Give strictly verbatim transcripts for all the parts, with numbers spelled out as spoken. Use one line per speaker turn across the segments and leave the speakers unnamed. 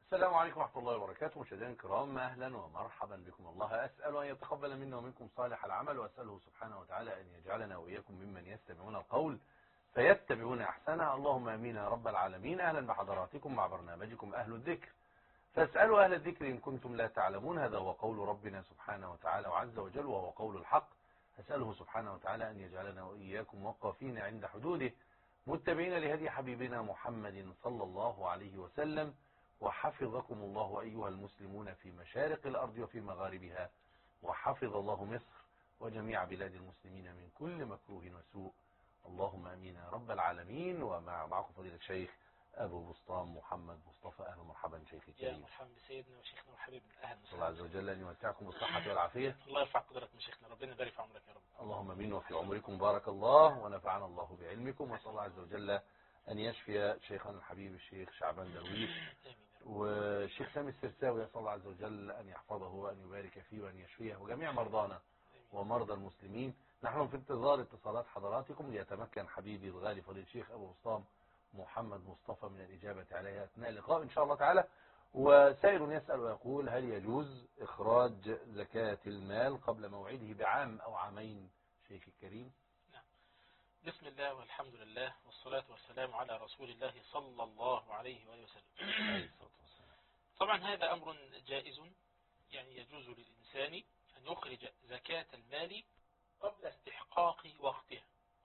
السلام عليكم ورحمة الله وبركاته. مشاهدينا الكرام، أهلا ومرحبا بكم. الله أسأل أن يتقبل منا ومنكم صالح العمل، وأسأله سبحانه وتعالى أن يجعلنا وإياكم ممن يستمعون القول فيتبعون أحسنه. اللهم آمين يا رب العالمين. أهلا بحضراتكم مع برنامجكم أهل الذكر، فاسألوا أهل الذكر إن كنتم لا تعلمون. هذا هو قول ربنا سبحانه وتعالى وعز وجل، وهو قول الحق. أسأله سبحانه وتعالى أن يجعلنا وإياكم موقفين عند حدوده، متبعين لهدي حبيبنا محمد صلى الله عليه وسلم. وحفظكم الله أيها المسلمون في مشارق الأرض وفي مغاربها، وحفظ الله مصر وجميع بلاد المسلمين من كل مكروه وسوء. اللهم أمين يا رب العالمين. ومعكم فضيلة الشيخ أبو بسطام محمد مصطفى. أهلا ومرحبا شيخي الكريم.
يا مرحبا بسيدنا وشيخنا وحبيبنا. أهلا وسهلا.
الله عز وجل أن يمتعكم بالصحة والعافية.
الله يرفع قدرك شيخنا، ربنا يبارك في عمرك يا رب.
اللهم امين وفي عمركم بارك الله، ونفعنا الله بعلمكم. وصلى الله عز وجل أن يشفي شيخنا الحبيب الشيخ شعبان درويش والشيخ سامي السرساوي. يسأل الله عز وجل أن يحفظه وأن يبارك فيه وأن يشفيه وجميع مرضانا ومرضى المسلمين. نحن في انتظار اتصالات حضراتكم ليتمكن حبيبي الغالي فضيلة الشيخ أبو بسطام محمد مصطفى من الإجابة عليها أثناء اللقاء إن شاء الله تعالى. وسائل يسأل ويقول: هل يجوز إخراج زكاة المال قبل موعده بعام أو عامين شيخ الكريم؟
نعم. بسم الله والحمد لله والصلاة والسلام على رسول الله صلى الله عليه وآله وسلم. طبعا هذا أمر جائز، يعني يجوز للإنسان أن يخرج زكاة المال قبل استحقاق وقتها،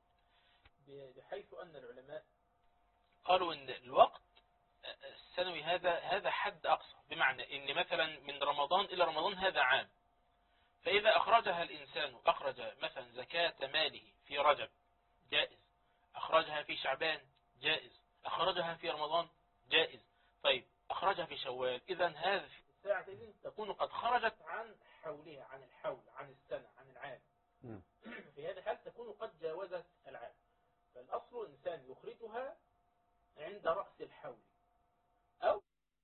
بحيث أن العلماء قالوا أن الوقت السنوي هذا هذا حد أقصى، بمعنى أن مثلا من رمضان إلى رمضان هذا عام، فإذا أخرجها الإنسان أخرج مثلا زكاة ماله في رجب جائز، أخرجها في شعبان جائز، أخرجها في رمضان جائز. طيب أخرجها في شوال، إذا هذه الساعة تكون قد خرجت عن حولها، عن الحول، عن السنة، عن العام. في هذا الحال تكون قد جاوزت العام، فالأصل الإنسان يخرجها عند رأس الحول، أو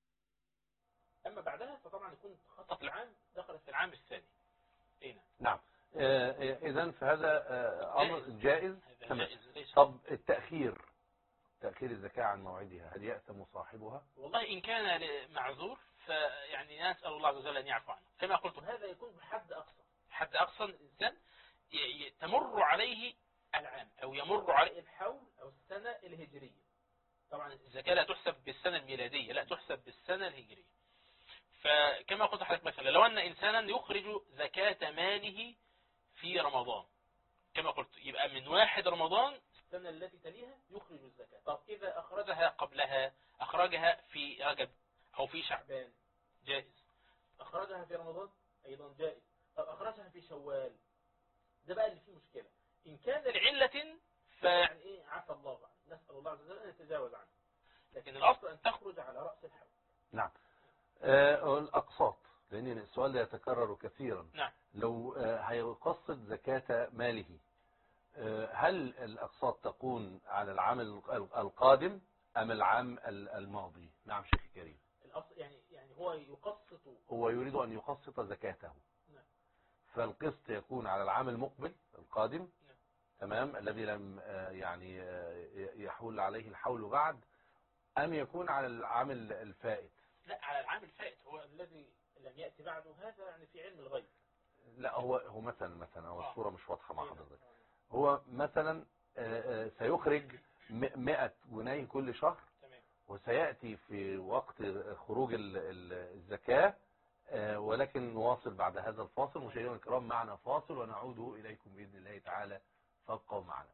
أما بعدها فطبعا يكون خطط العام دخلت في العام الثاني. هنا.
نعم. إذن فهذا أمر جائز.
جائز.
طب التأخير تأخير الزكاة عن موعدها، هل يأثم صاحبها؟
والله إن كان معذور فيعني نسأل الله عز وجل أن يعفو عنه. كما قلت هذا يكون بحد أقصى، حد أقصى الإنسان تمر عليه العام أو يمر عليه الحول أو السنة الهجرية. طبعا الزكاة لا تحسب بالسنة الميلادية، لا تحسب بالسنة الهجرية. فكما قلت لحضرتك مثلا لو أن إنسانا يخرج زكاة ماله في رمضان، كما قلت يبقى من واحد رمضان السنة التي تليها يخرج الزكاة. طب إذا أخرجها قبلها، أخرجها في رجب أو في شعبان جائز، أخرجها في رمضان أيضا جائز. طب أخرجها في شوال، ده بقى اللي فيه مشكلة. إن كان لعلة فيعني إيه عفى الله عنه، نسأل الله عز وجل أن يتجاوز عنه، لكن الأصل أن تخرج على رأس الحول.
نعم. آه الأقساط، لأن السؤال ده يتكرر كثيرا.
نعم.
لو آه هيقسط زكاة ماله، آه هل الأقساط تكون على العام القادم أم العام الماضي؟ نعم شيخ الكريم.
الأصل يعني يعني هو يقسط،
هو يريد أن يقسط زكاته.
نعم.
فالقسط يكون على العام المقبل القادم.
نعم.
تمام، الذي لم آه يعني آه يحول عليه الحول بعد، أم يكون على العام الفائت؟
لا، على العام الفائت، هو الذي لم يأتي بعده، هذا يعني في علم الغيب.
لا، هو هو مثلا مثلا هو
آه.
الصورة مش واضحة مع حضرتك. هو مثلا سيخرج مئة جنيه كل شهر.
تمام.
وسيأتي في وقت خروج الزكاة، ولكن نواصل بعد هذا الفاصل. مشاهدينا الكرام، معنا فاصل ونعود إليكم بإذن الله تعالى، فابقوا معنا.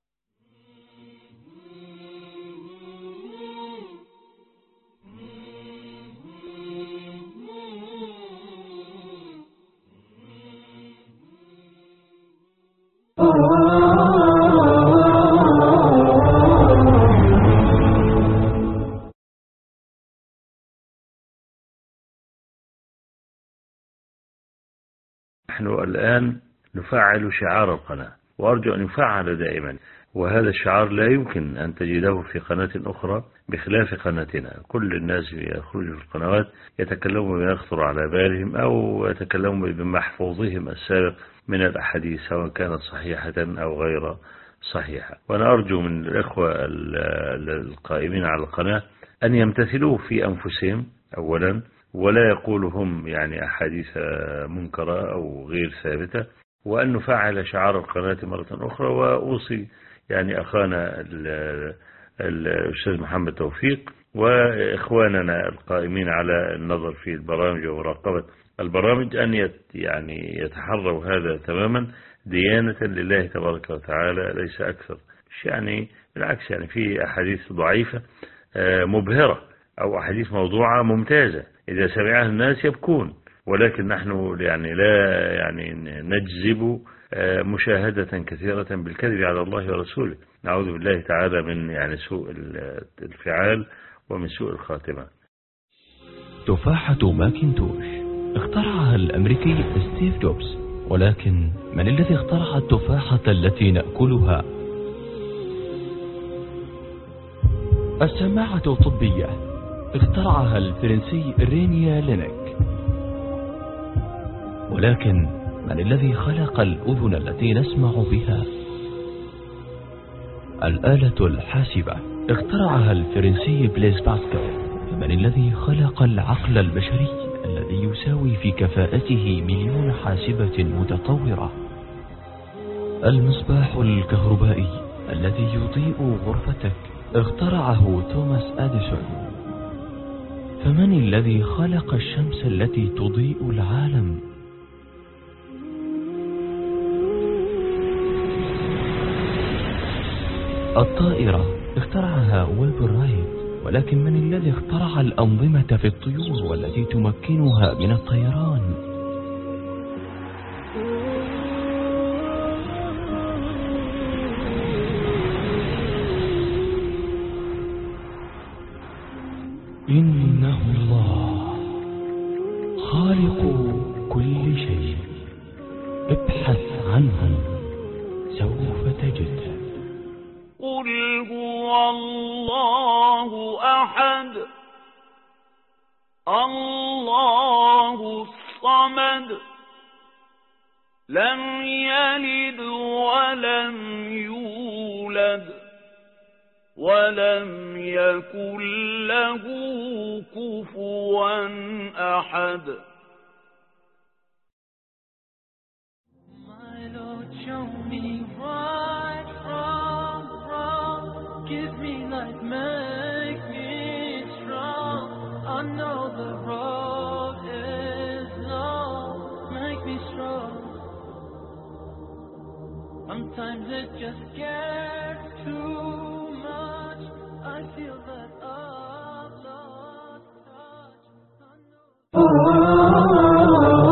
نحن الآن نفعل شعار القناة، وأرجو أن يفعل دائما، وهذا الشعار لا يمكن أن تجده في قناة أخرى بخلاف قناتنا. كل الناس يخرجوا في القنوات يتكلمون بما يخطر على بالهم أو يتكلمون بمحفوظهم السابق من الأحاديث، سواء كانت صحيحة أو غير صحيحة. وأنا أرجو من الإخوة القائمين على القناة أن يمتثلوا في أنفسهم أولا، ولا يقول هم يعني أحاديث منكرة أو غير ثابتة، وأن نفعل شعار القناة مرة أخرى. وأوصي يعني أخانا الأستاذ محمد توفيق وإخواننا القائمين على النظر في البرامج ومراقبة البرامج أن يعني يتحروا هذا تماما ديانة لله تبارك وتعالى، ليس أكثر. يعني بالعكس، يعني في أحاديث ضعيفة مبهرة أو أحاديث موضوعة ممتازة إذا سمعها الناس يبكون، ولكن نحن يعني لا يعني نجذب مشاهدة كثيرة بالكذب على الله ورسوله. نعوذ بالله تعالى من يعني سوء الفعال ومن سوء الخاتمة.
تفاحة ماكنتوش اخترعها الأمريكي ستيف جوبز، ولكن من الذي اخترع التفاحة التي نأكلها؟ السماعة الطبية اخترعها الفرنسي رينيا لينك، ولكن من الذي خلق الأذن التي نسمع بها؟ الآلة الحاسبة اخترعها الفرنسي بليز باسكال، فمن الذي خلق العقل البشري الذي يساوي في كفاءته مليون حاسبة متطورة؟ المصباح الكهربائي الذي يضيء غرفتك اخترعه توماس أديسون، فمن الذي خلق الشمس التي تضيء العالم؟ الطائرة اخترعها ويلبر رايت، ولكن من الذي اخترع الأنظمة في الطيور والتي تمكنها من الطيران؟ إنه الله خالق كل شيء، ابحث عنه سوف تجد.
قل هو الله أحد الله الصمد لم يلد ولم يولد ولم يكن له كفوا أحد.
My Lord, show me right from wrong. Give me light, make me strong. I know the road is long. Make me strong. Sometimes it just gets too much. I feel that I've lost touch. I know.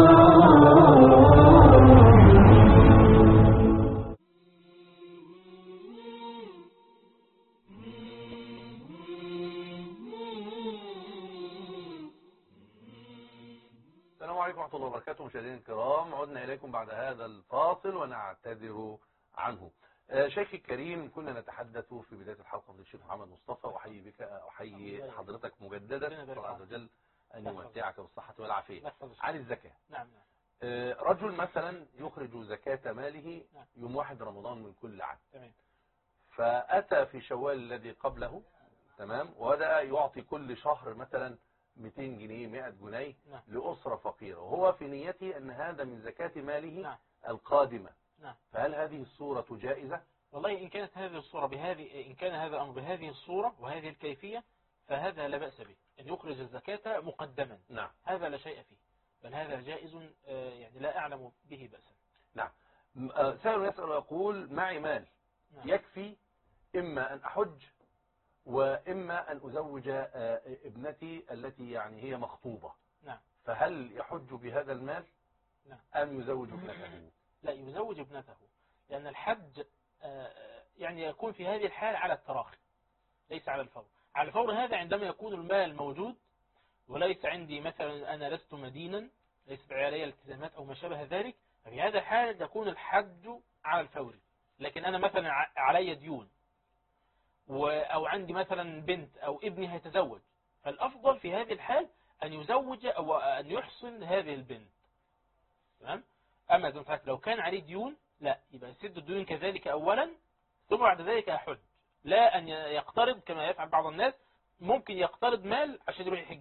السلام عليكم ورحمة الله وبركاته. مشاهدينا الكرام، عدنا إليكم بعد هذا الفاصل ونعتذر عنه. شيخي الكريم، كنا نتحدث في بداية الحلقة بالشيخ محمد مصطفى، وحيي بك أحيي حضرتك مجددا، الله عز وجل أن يمتعك بالصحة والعافية، عن الزكاة.
نعم.
رجل مثلا يخرج زكاة ماله يوم واحد رمضان من كل عام، فأتى في شوال الذي قبله، تمام، وبدأ يعطي كل شهر مثلا مئتين جنيه مئة جنيه لأسرة فقيرة، وهو في نيته أن هذا من زكاة ماله القادمة. فهل هذه الصورة جائزة؟
والله إن كانت هذه الصورة بهذه إن كان هذا الأمر بهذه الصورة وهذه الكيفية فهذا لا بأس به، أن يخرج الزكاة مقدما.
نعم.
هذا لا شيء فيه، بل هذا جائز، يعني لا أعلم به بأسا.
نعم. سائل يسأل ويقول: معي مال نعم. يكفي إما أن أحج وإما أن أزوج ابنتي التي يعني هي مخطوبة.
نعم.
فهل يحج بهذا المال
نعم.
أم يزوج ابنته؟
لا، يزوج ابنته، لأن الحج يعني يكون في هذه الحال على التراخي ليس على الفور. على الفور هذا عندما يكون المال موجود وليس عندي مثلا أنا لست مدينا، ليست علي الالتزامات أو ما شابه ذلك، ففي هذا الحال يكون الحج على الفور. لكن أنا مثلا علي ديون أو عندي مثلا بنت أو ابني هيتزوج، فالأفضل في هذه الحال أن يزوج أو أن يحصن هذه البنت، تمام؟ أما لو كان عليه ديون لا، يبقى يسد الديون كذلك أولا، ثم بعد ذلك يحج. لا أن يقترض كما يفعل بعض الناس، ممكن يقترض مال عشان يروح يحج بيه،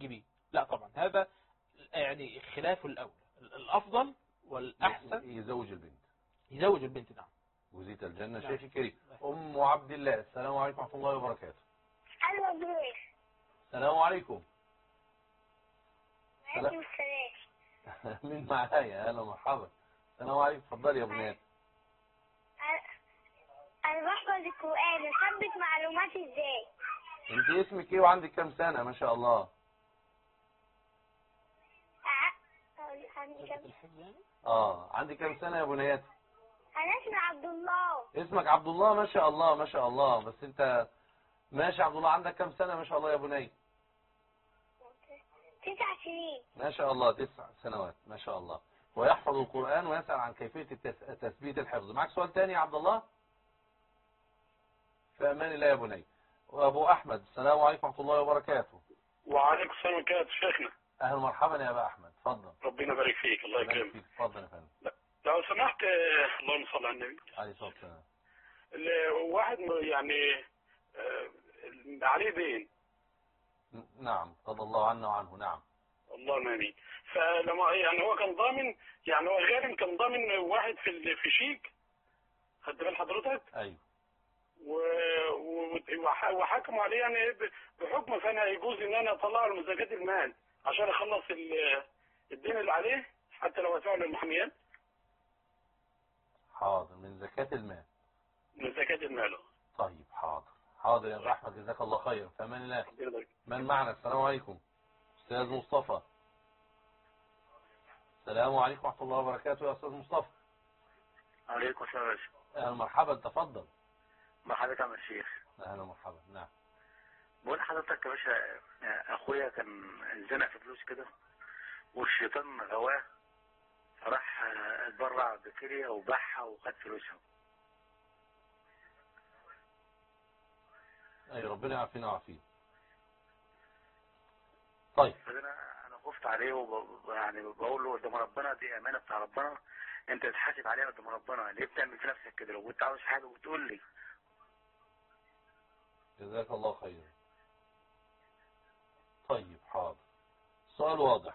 لا طبعا هذا يعني خلاف الأولى. الأفضل والأحسن
يزوج البنت
يزوج البنت. نعم.
جزيت الجنة.
نعم.
شيخ الكريم أم عبد الله، السلام عليكم ورحمة الله وبركاته.
ألو بيه.
السلام عليكم.
عليكم السلام.
مين معايا؟ أهلا مرحبا. السلام عليكم. اتفضلي يا بنات.
أنا بحفظ القرآن، أثبت معلوماتي إزاي؟
أنت اسمك إيه وعندك كام سنة؟ ما شاء الله.
عندي كام؟
اه عندي كام سنة يا بنياتي؟
أنا اسمي عبد الله.
اسمك عبد الله؟ ما شاء الله ما شاء الله. بس انت ماشي عبد الله، عندك كام سنة ما شاء الله يا بني؟
تسع سنين.
ما شاء الله، تسع سنوات ما شاء الله. ويحفظ القرآن ويسأل عن كيفية التس... تثبيت الحفظ. معك سؤال تاني يا عبد الله؟ في أمان الله يا بني. وأبو أحمد، السلام عليكم ورحمة الله وبركاته.
وعليكم السلام وبركاته شيخنا.
أهلا مرحبا يا أبا أحمد، اتفضل.
ربنا يبارك فيك. الله يكرمك.
اتفضل يا فندم.
لو سمحت، اللهم صل على النبي
عليه الصلاة والسلام.
واحد يعني عليه دين.
نعم رضي الله عنه وعنه. نعم.
اللهم امين. فلما يعني هو كان ضامن، يعني هو غارم كان ضامن واحد في في شيك، خدت بال حضرتك؟
ايوه.
وحكموا عليه يعني بحكم، فانا يجوز ان انا اطلع له من زكاة المال عشان اخلص الدين اللي عليه حتى لو ادفعه للمحاميات.
حاضر، من زكاة المال.
من زكاة المال.
طيب حاضر حاضر يا أبو أحمد، جزاك الله خير. في أمان الله. من معنا؟ السلام عليكم. أستاذ مصطفى. السلام عليكم ورحمة الله وبركاته يا أستاذ مصطفى.
عليكم السلام يا شيخ.
أهلا مرحبا، تفضل.
مرحبا يا الشيخ.
أهلا مرحبا. نعم.
بقول لحضرتك يا باشا، أخويا كان زنق في فلوس كده والشيطان غواه، راح اتبرع بكلية وباعها وخد فلوسها.
أي ربنا يعافينا ويعافيه. طيب.
فأنا أنا خفت عليه ويعني بقول له قدام ربنا دي أمانة بتاع ربنا، أنت تتحاسب عليها قدام ربنا، ليه بتعمل في نفسك كده؟ لو كنت عاوز حاجة وتقول لي.
جزاك الله خير. طيب حاضر. السؤال واضح.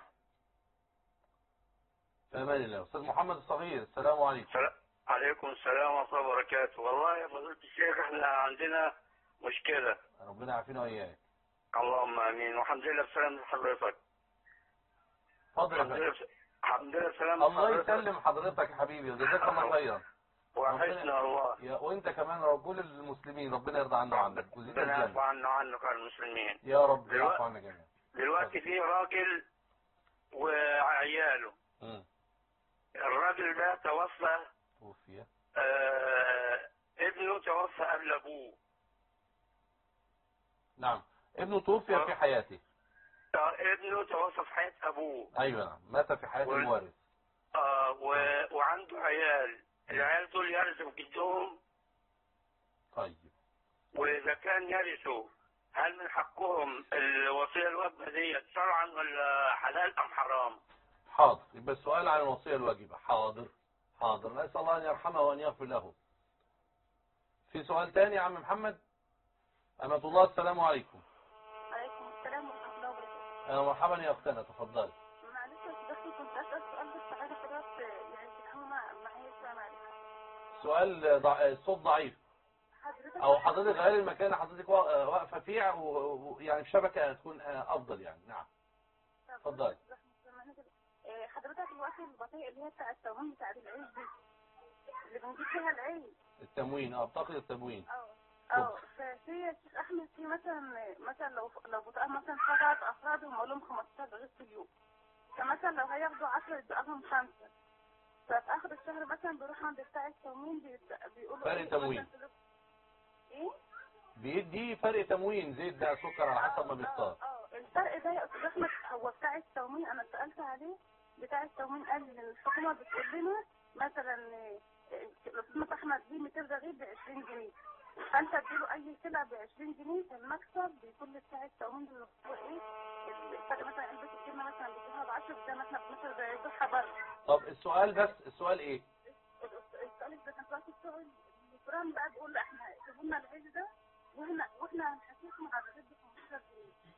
في أمان الله. أستاذ محمد الصغير، السلام عليكم.
سلام. عليكم السلام ورحمة الله وبركاته. والله يا فضيلة الشيخ احنا عندنا مشكلة.
ربنا يعافينا وإياك.
اللهم امين. والحمد لله بسلامة حضرتك.
اتفضل يا فندم.
الحمد لله بسلامة
الله يسلم حضرتك يا حبيبي، وجزاك الله خيرا.
وحسنا الله.
يا وانت كمان كل المسلمين ربنا يرضى عنه وعنك.
ربنا يعفو عنا وعنك على المسلمين.
يا رب يعفو عنا جميعا.
دلوقتي في راجل وعياله.
م.
الراجل ده توفى.
توفي.
آه ابنه توفى قبل ابوه.
نعم، ابنه توفي في حياته.
ابنه توفى في حياة ابوه.
ايوه نعم، مات في حياة و... الوارث.
اه و... وعنده عيال. العيال دول يرثوا جدهم.
طيب.
واذا كان يرثوا، هل من حقهم الوصية الواجبة دي شرعا ولا حلال ام حرام؟
حاضر، يبقى السؤال عن الوصية الواجبة. حاضر حاضر، نسأل الله ان يرحمه وان يغفر له. في سؤال تاني يا عم محمد؟ أمة الله، السلام عليكم.
عليكم السلام ورحمة الله وبركاته.
أهلا مرحبا يا أختنا، تفضلي.
معلش يا دكتور، كنت أسأل سؤال بس عايزة حضرتك يعني تفهموا معايا شوية. معلش.
سؤال ضع... الصوت ضعيف.
حضرتك
أو حضرتك غير المكان حضرتك واقفة فيه ويعني الشبكة تكون أفضل يعني. نعم. تفضلي.
حضرتك الوقت البطيء اللي هي بتاع التموين بتاع العيد دي اللي بنجيب فيها العيد.
التموين، اه بطاقة التموين.
اه اه ففي يا شيخ احمد، في مثلا مثلا لو لو بطاقه مثلا ثلاث افراد وهم لهم خمستاشر غير في اليوم، فمثلا لو هياخدوا عشرة يبقى لهم خمسه، ففي اخر الشهر مثلا بيروح عند بتاع التموين بيقولوا
فرق تموين.
ايه؟
بيدي فرق تموين، زيت ده سكر على حسب ما بيختار.
اه الفرق ده يا استاذ احمد هو بتاع التموين، انا سالت عليه بتاع التموين قال ان الحكومه بتقول لنا مثلا لو احمد دي ميتين رغيف ب عشرين جنيه، فانت تديله اي سلعه ب عشرين جنيه، فالمكسب بيكون بتاع التموين اللي هو ايه الفرق، مثلا علبه الجبنه مثلا بتجيبها ب عشرة زي ما احنا مثلا بنبيعها بره.
طب السؤال بس السؤال ايه؟
السؤال ده كان السؤال القران بقى بيقول احنا جبنا العيش ده واحنا واحنا هنحاسبكم على الرغيف ب خمستاشر جنيه،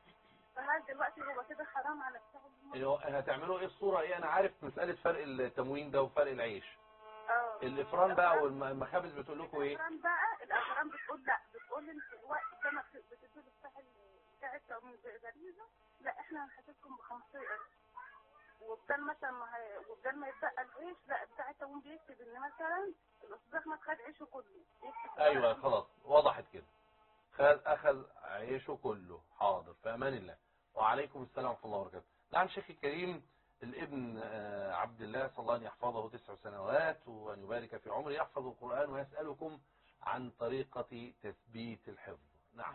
فهل دلوقتي هو كده حرام على بتاع الم-
اللي هو هتعملوا ايه الصورة ايه؟ انا عارف مسألة فرق التموين ده وفرق العيش.
اه
الافران بقى والمخابز بتقول لكم ايه؟
الأفران بقى الأفران بتقول لا، بتقول انت الوقت ده ما بت- بتدوا بتاع بتاع التموين بغريزة، لا احنا هنحاسبكم ب خمسين قرش. وبدل مثلا ما هي... وبدل ما يتبقى العيش، لا بتاع التموين بيكتب ان مثلا الاستاذ احمد خد عيشه كله، يكتب
ايوه خلاص وضحت كده. خد اخذ عيشه كله. حاضر، في امان الله. وعليكم السلام ورحمه الله وبركاته. نعم شيخي الكريم، الابن آه، عبد الله صلى الله ان يحفظه تسع سنوات وان يبارك في عمره يحفظ القرآن ويسألكم عن طريقة تثبيت الحفظ. نعم.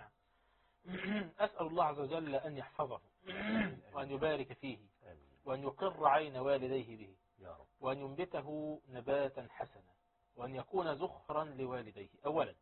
أسأل الله عز وجل أن يحفظه وأن يبارك فيه وأن يقر عين والديه به
يا رب.
وأن ينبته نباتا حسنا وأن يكون زخرا لوالديه. أولا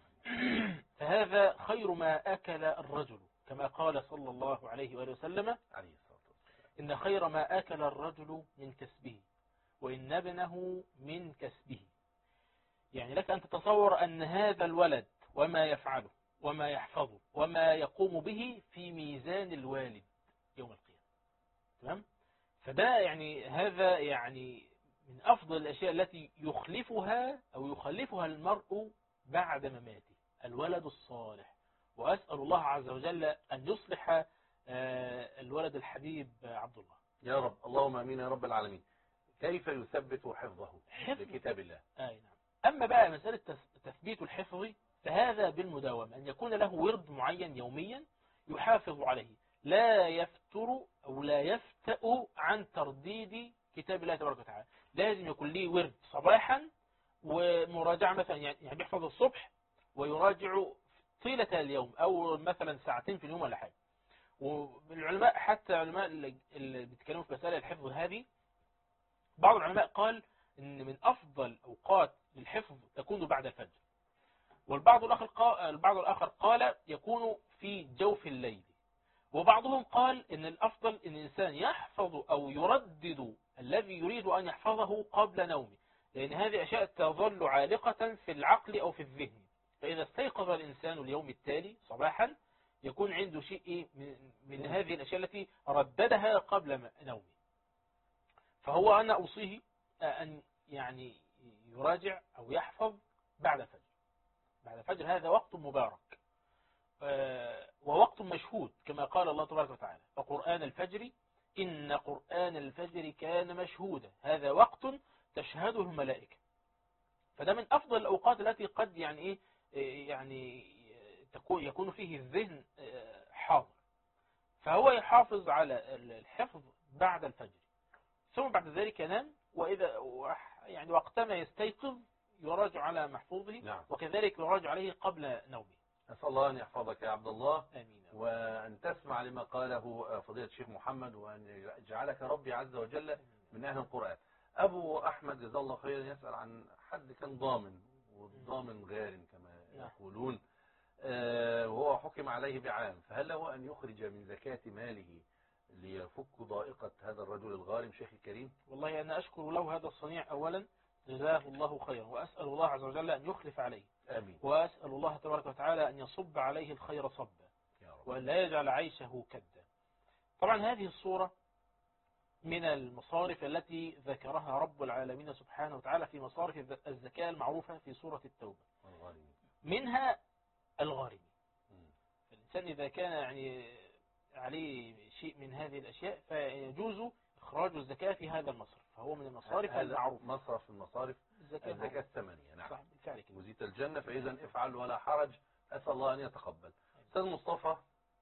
فهذا خير ما أكل الرجل كما قال صلى الله عليه وآله وسلم
عليه الصلاة والسلام
إن خير ما أكل الرجل من كسبه وإن ابنه من كسبه. يعني لك أن تتصور أن هذا الولد وما يفعله وما يحفظه وما يقوم به في ميزان الوالد يوم القيامة. تمام؟ فده يعني هذا يعني من أفضل الأشياء التي يخلفها أو يخلفها المرء بعد مماته، الولد الصالح. وأسأل الله عز وجل أن يصلح الولد الحبيب عبد الله.
يا رب، اللهم امين يا رب العالمين. كيف يثبت حفظه بكتاب الله؟
آه نعم. أما بقى مسألة تثبيت الحفظ فهذا بالمداومة، أن يكون له ورد معين يوميا يحافظ عليه، لا يفتر أو لا يفتأ عن ترديد كتاب الله تبارك وتعالى. لازم يكون ليه ورد صباحا ومراجعة، مثلا يعني بيحفظ الصبح ويراجع طيلة اليوم أو مثلا ساعتين في اليوم ولا حاجة. والعلماء حتى علماء اللي بيتكلموا في مسألة الحفظ هذه، بعض العلماء قال إن من أفضل أوقات للحفظ تكون بعد الفجر، والبعض الآخر قال البعض الآخر قال يكون في جوف الليل، وبعضهم قال إن الأفضل إن الإنسان يحفظ أو يردد الذي يريد أن يحفظه قبل نومه، لأن هذه أشياء تظل عالقة في العقل أو في الذهن، فإذا استيقظ الإنسان اليوم التالي صباحا يكون عنده شيء من هذه الأشياء التي رددها قبل نومه. فهو أنا أوصيه أن يعني يراجع أو يحفظ بعد الفجر. بعد الفجر هذا وقت مبارك ووقت مشهود كما قال الله تبارك وتعالى وقرآن الفجر إن قرآن الفجر كان مشهودا. هذا وقت تشهده الملائكة، فده من أفضل الأوقات التي قد يعني إيه يعني يكون فيه الذهن حاضر، فهو يحافظ على الحفظ بعد الفجر، ثم بعد ذلك ينام، وإذا يعني وقتما يستيقظ يراجع على محفوظه.
نعم.
وكذلك يراجع عليه قبل نومه.
أسأل الله أن يحفظك يا عبد الله.
آمين.
وأن تسمع لما قاله فضيلة الشيخ محمد، وأن يجعلك ربي عز وجل من أهل القرآن. أبو أحمد جزاه الله خيرا يسأل عن حد كان ضامن، والضامن غارم كما يقولون، وهو حكم عليه بعام، فهل له أن يخرج من زكاة ماله ليفك ضائقة هذا الرجل الغارم شيخ الكريم؟
والله أنا أشكر له هذا الصنيع أولا، جزاه الله خيرا، وأسأل الله عز وجل أن يخلف عليه.
آمين.
وأسأل الله تبارك وتعالى أن يصب عليه الخير صبا وأن لا يجعل عيشه كدا. طبعا هذه الصورة من المصارف التي ذكرها رب العالمين سبحانه وتعالى في مصارف الزكاة المعروفة في سورة التوبة، منها الغارم. الإنسان إذا كان يعني عليه شيء من هذه الأشياء فيجوز إخراج الزكاة في هذا المصرف، فهو من المصارف المعروفة.
مصرف المصارف الزكاة, الزكاة الثمانية. نعم.
صح بالفعل كده.
مزيت الجنة، فإذا افعل ولا حرج. أسأل الله أن يتقبل. أستاذ مصطفى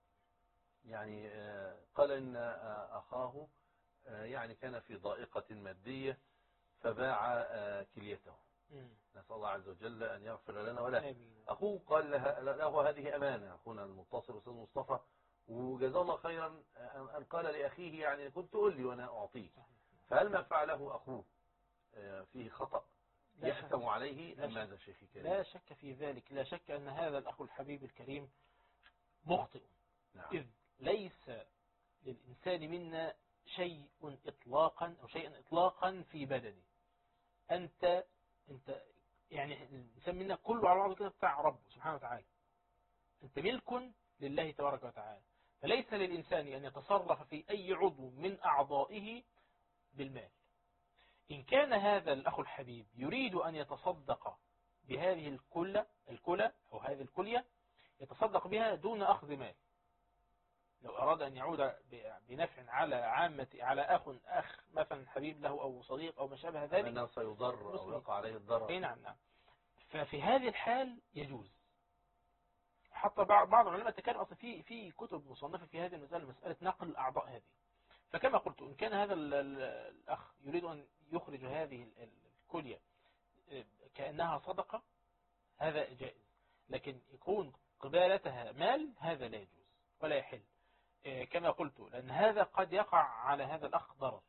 يعني قال إن أخاه يعني كان في ضائقة مادية فباع كليته. نسأل الله عز وجل أن يغفر لنا وله. أخوه قال له هذه أمانة، أخونا المتصل أستاذ مصطفى، وجزاه الله خيرا أن قال لأخيه يعني كنت تقول لي وأنا أعطيك. فهل ما فعله أخوه فيه خطأ يحكم عليه أم ماذا شيخي كريم؟
لا شك في ذلك، لا شك أن هذا الأخ الحبيب الكريم مخطئ.
نعم.
إذ ليس للإنسان منا شيء إطلاقا أو شيئا إطلاقا في بدنه. أنت أنت يعني الإنسان منا كله على بعضه كده بتاع رب سبحانه وتعالى. أنت ملك لله تبارك وتعالى، فليس للإنسان أن يتصرف في أي عضو من أعضائه بالمال. إن كان هذا الأخ الحبيب يريد أن يتصدق بهذه الكلة الكلة أو هذه الكلية يتصدق بها دون أخذ مال. لو أراد أن يعود بنفع على عامة على أخ أخ مثلا حبيب له أو صديق أو ما شابه ذلك
أنه سيضر أو يقع عليه الضرر.
أي نعم نعم. ففي هذه الحال يجوز. حتى بعض العلماء تكلم أصلا في في كتب مصنفة في هذه المسألة، مسألة نقل الأعضاء هذه. فكما قلت إن كان هذا الأخ يريد أن يخرج هذه الكلية كأنها صدقة هذا جائز، لكن يكون قبالتها مال هذا لا يجوز ولا يحل. كما قلت لأن هذا قد يقع على هذا الأخ ضرر،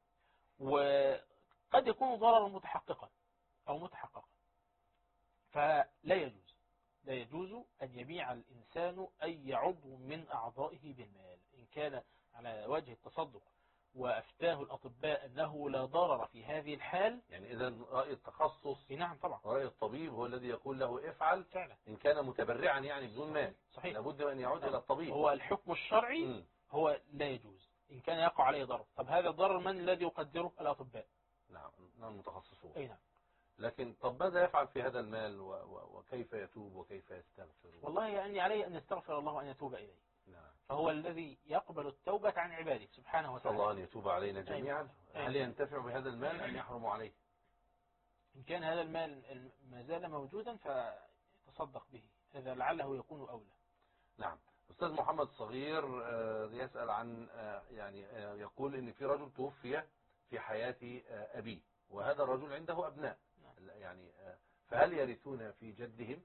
وقد يكون ضرر متحققا أو متحققا، فلا يجوز لا يجوز أن يبيع الإنسان أي عضو من أعضائه بالمال إن كان على وجه التصدق وأفتاه الأطباء أنه لا ضرر في هذه الحال.
يعني إذا رأي التخصص
نعم طبعا
رأي الطبيب هو الذي يقول له افعل
فعلا.
إن كان متبرعا يعني بدون مال
صحيح.
لابد أن يعود إلى الطبيب.
هو الحكم الشرعي م. هو لا يجوز إن كان يقع عليه ضرر. طب هذا الضرر من الذي يقدره؟ الأطباء.
نعم المتخصصون.
أي نعم.
لكن طب ماذا يفعل في هذا المال و... و... وكيف يتوب وكيف يستغفر؟
والله يعني عليه أن يستغفر الله وأن يتوب إليه.
نعم.
فهو الذي يقبل التوبة عن عباده سبحانه وتعالى.
الله أن يتوب علينا جميعا. هل ينتفع بهذا المال أم يحرم عليه؟
إن كان هذا المال ما زال موجودا فيتصدق به، هذا لعله يكون أولى.
نعم. أستاذ محمد صغير يسأل عن يعني يقول إن في رجل توفي في حياة أبيه وهذا الرجل عنده أبناء، يعني فهل يرثون في جدهم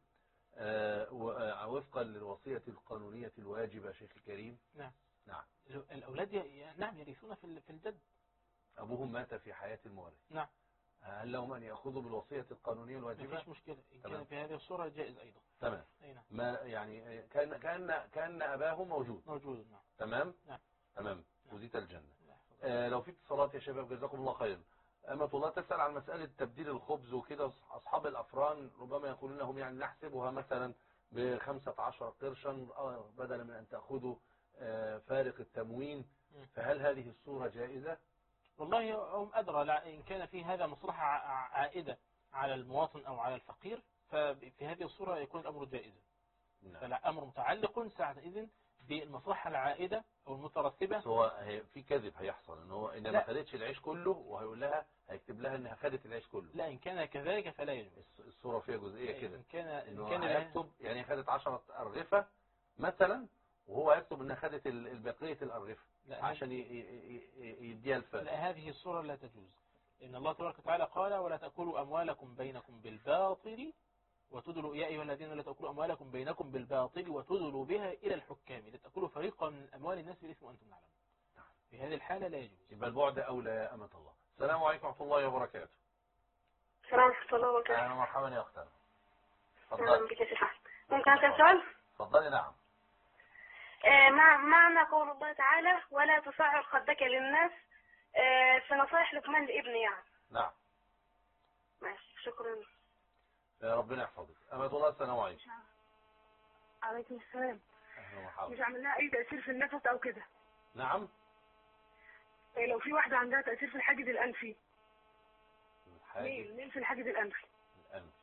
وفقا للوصية القانونية الواجبة شيخ الكريم؟
نعم
نعم.
الأولاد نعم يرثون في الجد.
أبوهم مات في حياة المورث.
نعم.
هل لهم أن يأخذوا بالوصية القانونية الواجبة؟
ما فيش مشكلة إن كان في هذه الصورة جائز أيضا.
تمام.
نعم.
ما يعني كان كان كان أباه موجود.
موجود نعم.
تمام.
نعم.
تمام. وزيت الجنة. آه لو في اتصالات يا شباب جزاكم الله خيرا. أما الله تسأل عن مسألة تبديل الخبز وكده، أصحاب الأفران ربما يقولون لهم يعني نحسبها مثلا بخمسة عشر قرشا بدلا من أن تأخذوا فارق التموين، فهل هذه الصورة جائزة؟
والله هم أدرى. إن كان في هذا مصلحة عائدة على المواطن أو على الفقير ففي هذه الصورة يكون الأمر جائزا. فالأمر متعلق ساعتئذ بالمصلحة العائدة أو المترتبة.
هو في كذب هيحصل ان هو ان ما خدتش العيش كله وهيقول لها هيكتب لها انها خدت العيش كله.
لا إن كان كذلك فلا يجوز.
الصورة فيها جزئية كده.
إن كان
إن
كان
يكتب يعني خدت عشرة أرغفة مثلا وهو يكتب انها خدت البقية الأرغفة عشان يديها الفرق.
لا هذه الصورة لا تجوز. إن الله تبارك وتعالى قال ولا تأكلوا أموالكم بينكم بالباطل وتدلوا يا أيها الذين لا تأكلوا أموالكم بينكم بالباطل وتدلوا بها إلى الحكام لتأكلوا فريقا من أموال الناس بالإثم وأنتم تعلمون. في هذه الحالة لا يجوز.
يبقى البعد أولى يا أمة الله. السلام عليكم ورحمة الله وبركاته.
السلام ورحمة الله وبركاته.
أهلا ومرحبا يا أختنا.
أهلا بك يا شيخ أحمد. ممكن أسأل سؤال؟
اتفضلي. نعم.
آه مع معنى قول الله تعالى ولا تصعر خدك للناس آه في نصائح لقمان لابنه يعني.
نعم.
ماشي شكرا.
ربنا يحفظك. أمة الله السلام عليكم.
عليكم السلام.
أهلا ومرحبا.
مش عامل لها أي تأثير في النفس أو كده؟
نعم.
لو في واحدة عندها تأثير في الحاجز الأنفي. ميل ميل في الحاجز الأنفي.
الأنفي.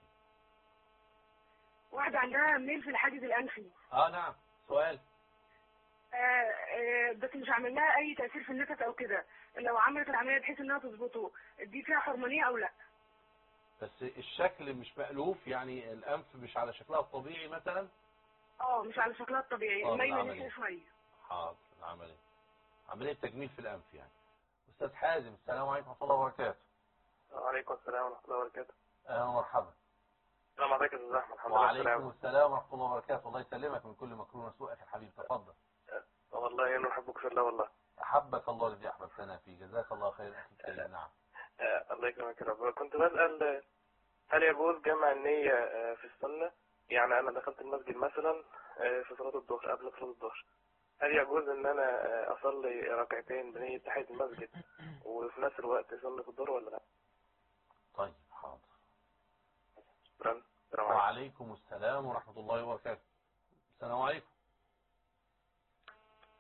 واحدة عندها ميل في الحاجز الأنفي.
اه نعم. سؤال.
آه آه بس مش عامل لها أي تأثير في النفس أو كده، لو عملت العملية بحيث إنها تظبطه دي فيها حرمانية أو لا؟
بس الشكل مش مألوف يعني الأنف مش على شكلها الطبيعي مثلا؟
اه مش على شكلها الطبيعي، مايلة لسه شوية.
حاضر. العملية عملية تجميل في الأنف يعني. أستاذ حازم السلام عليكم ورحمة الله وبركاته.
وعليكم السلام ورحمة الله وبركاته.
أهلا ومرحبا.
السلام عليكم يا أستاذ أحمد. الحمد لله.
وعليكم السلام ورحمة الله وبركاته. الله يسلمك من كل مكروه وسوء أخي الحبيب. تفضل.
والله أنا أحبك في الله والله.
أحبك الله الذي أحببتنا فيه. جزاك الله خير أخي الكريم. نعم.
الله يكرمك يا رب. كنت بسأل هل يجوز جمع النية في السنة؟ يعني أنا دخلت المسجد مثلا في صلاة الظهر قبل صلاة الظهر، هل يجوز إن أنا أصلي ركعتين بنية تحية المسجد وفي نفس الوقت أصلي في الظهر ولا لا؟
طيب حاضر.
شكرا.
وعليكم السلام ورحمة الله وبركاته. السلام عليكم.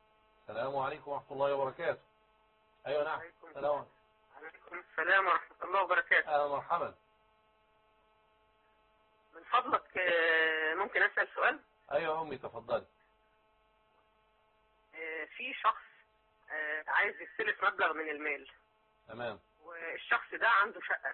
السلام عليكم ورحمة الله وبركاته. أيوة نعم. السلام
عليكم السلام ورحمة الله وبركاته.
أهلا مرحبا.
من فضلك آه، ممكن أسأل سؤال؟
أيوة أمي تفضلي.
آه، في شخص آه، عايز يستلف مبلغ من المال،
تمام.
والشخص ده عنده شقة.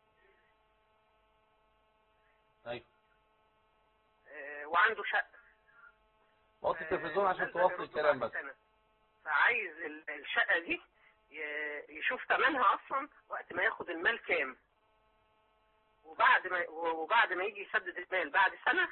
أيوة.
آه، وعنده شقة.
وطي التلفزيون عشان توصل الكلام بس.
فعايز ال- الشقة دي ي- يشوف ثمنها أصلا وقت ما ياخد المال كام، وبعد ما وبعد ما يجي يسدد المال بعد سنة،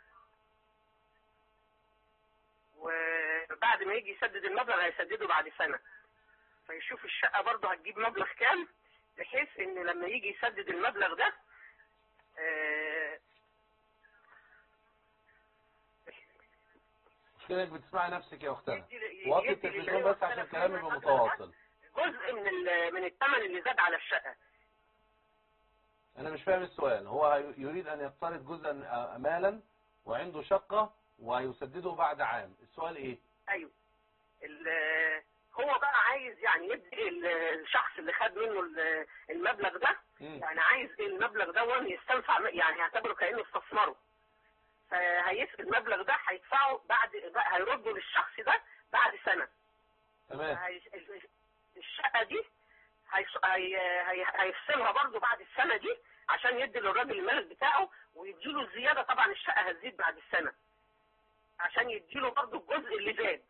وبعد ما يجي يسدد المبلغ هيسدده بعد سنة، فيشوف الشقة برضه هتجيب مبلغ كام، بحيث ان لما يجي يسدد المبلغ ده آه،
مشكلة انك بتسمعي نفسك يا اختنا.
يدي-
وطي
يدي
التلفزيون
للي
بس عشان كلامي يبقى متواصل.
جزء من ال- من الثمن اللي زاد على الشقة.
انا مش فاهم السؤال. هو يريد ان يقترض جزءا مالا وعنده شقة ويسدده بعد عام. السؤال ايه؟
ايوه. ال- هو بقى عايز يعني يدي ال- الشخص اللي خد منه ال- المبلغ ده،
مم.
يعني عايز المبلغ ده وان يستنفع، يعني يعتبره كأنه استثمره. فهيسد المبلغ ده هيدفعه بعد بقى، هيرده للشخص ده بعد سنة.
تمام.
فهي- ال- الشقة دي هيص- هي- هي- هيفصلها برضه بعد السنة دي عشان يدي للراجل المال بتاعه ويديله الزيادة. طبعا الشقة هتزيد بعد السنة عشان يديله برضه الجزء اللي زاد.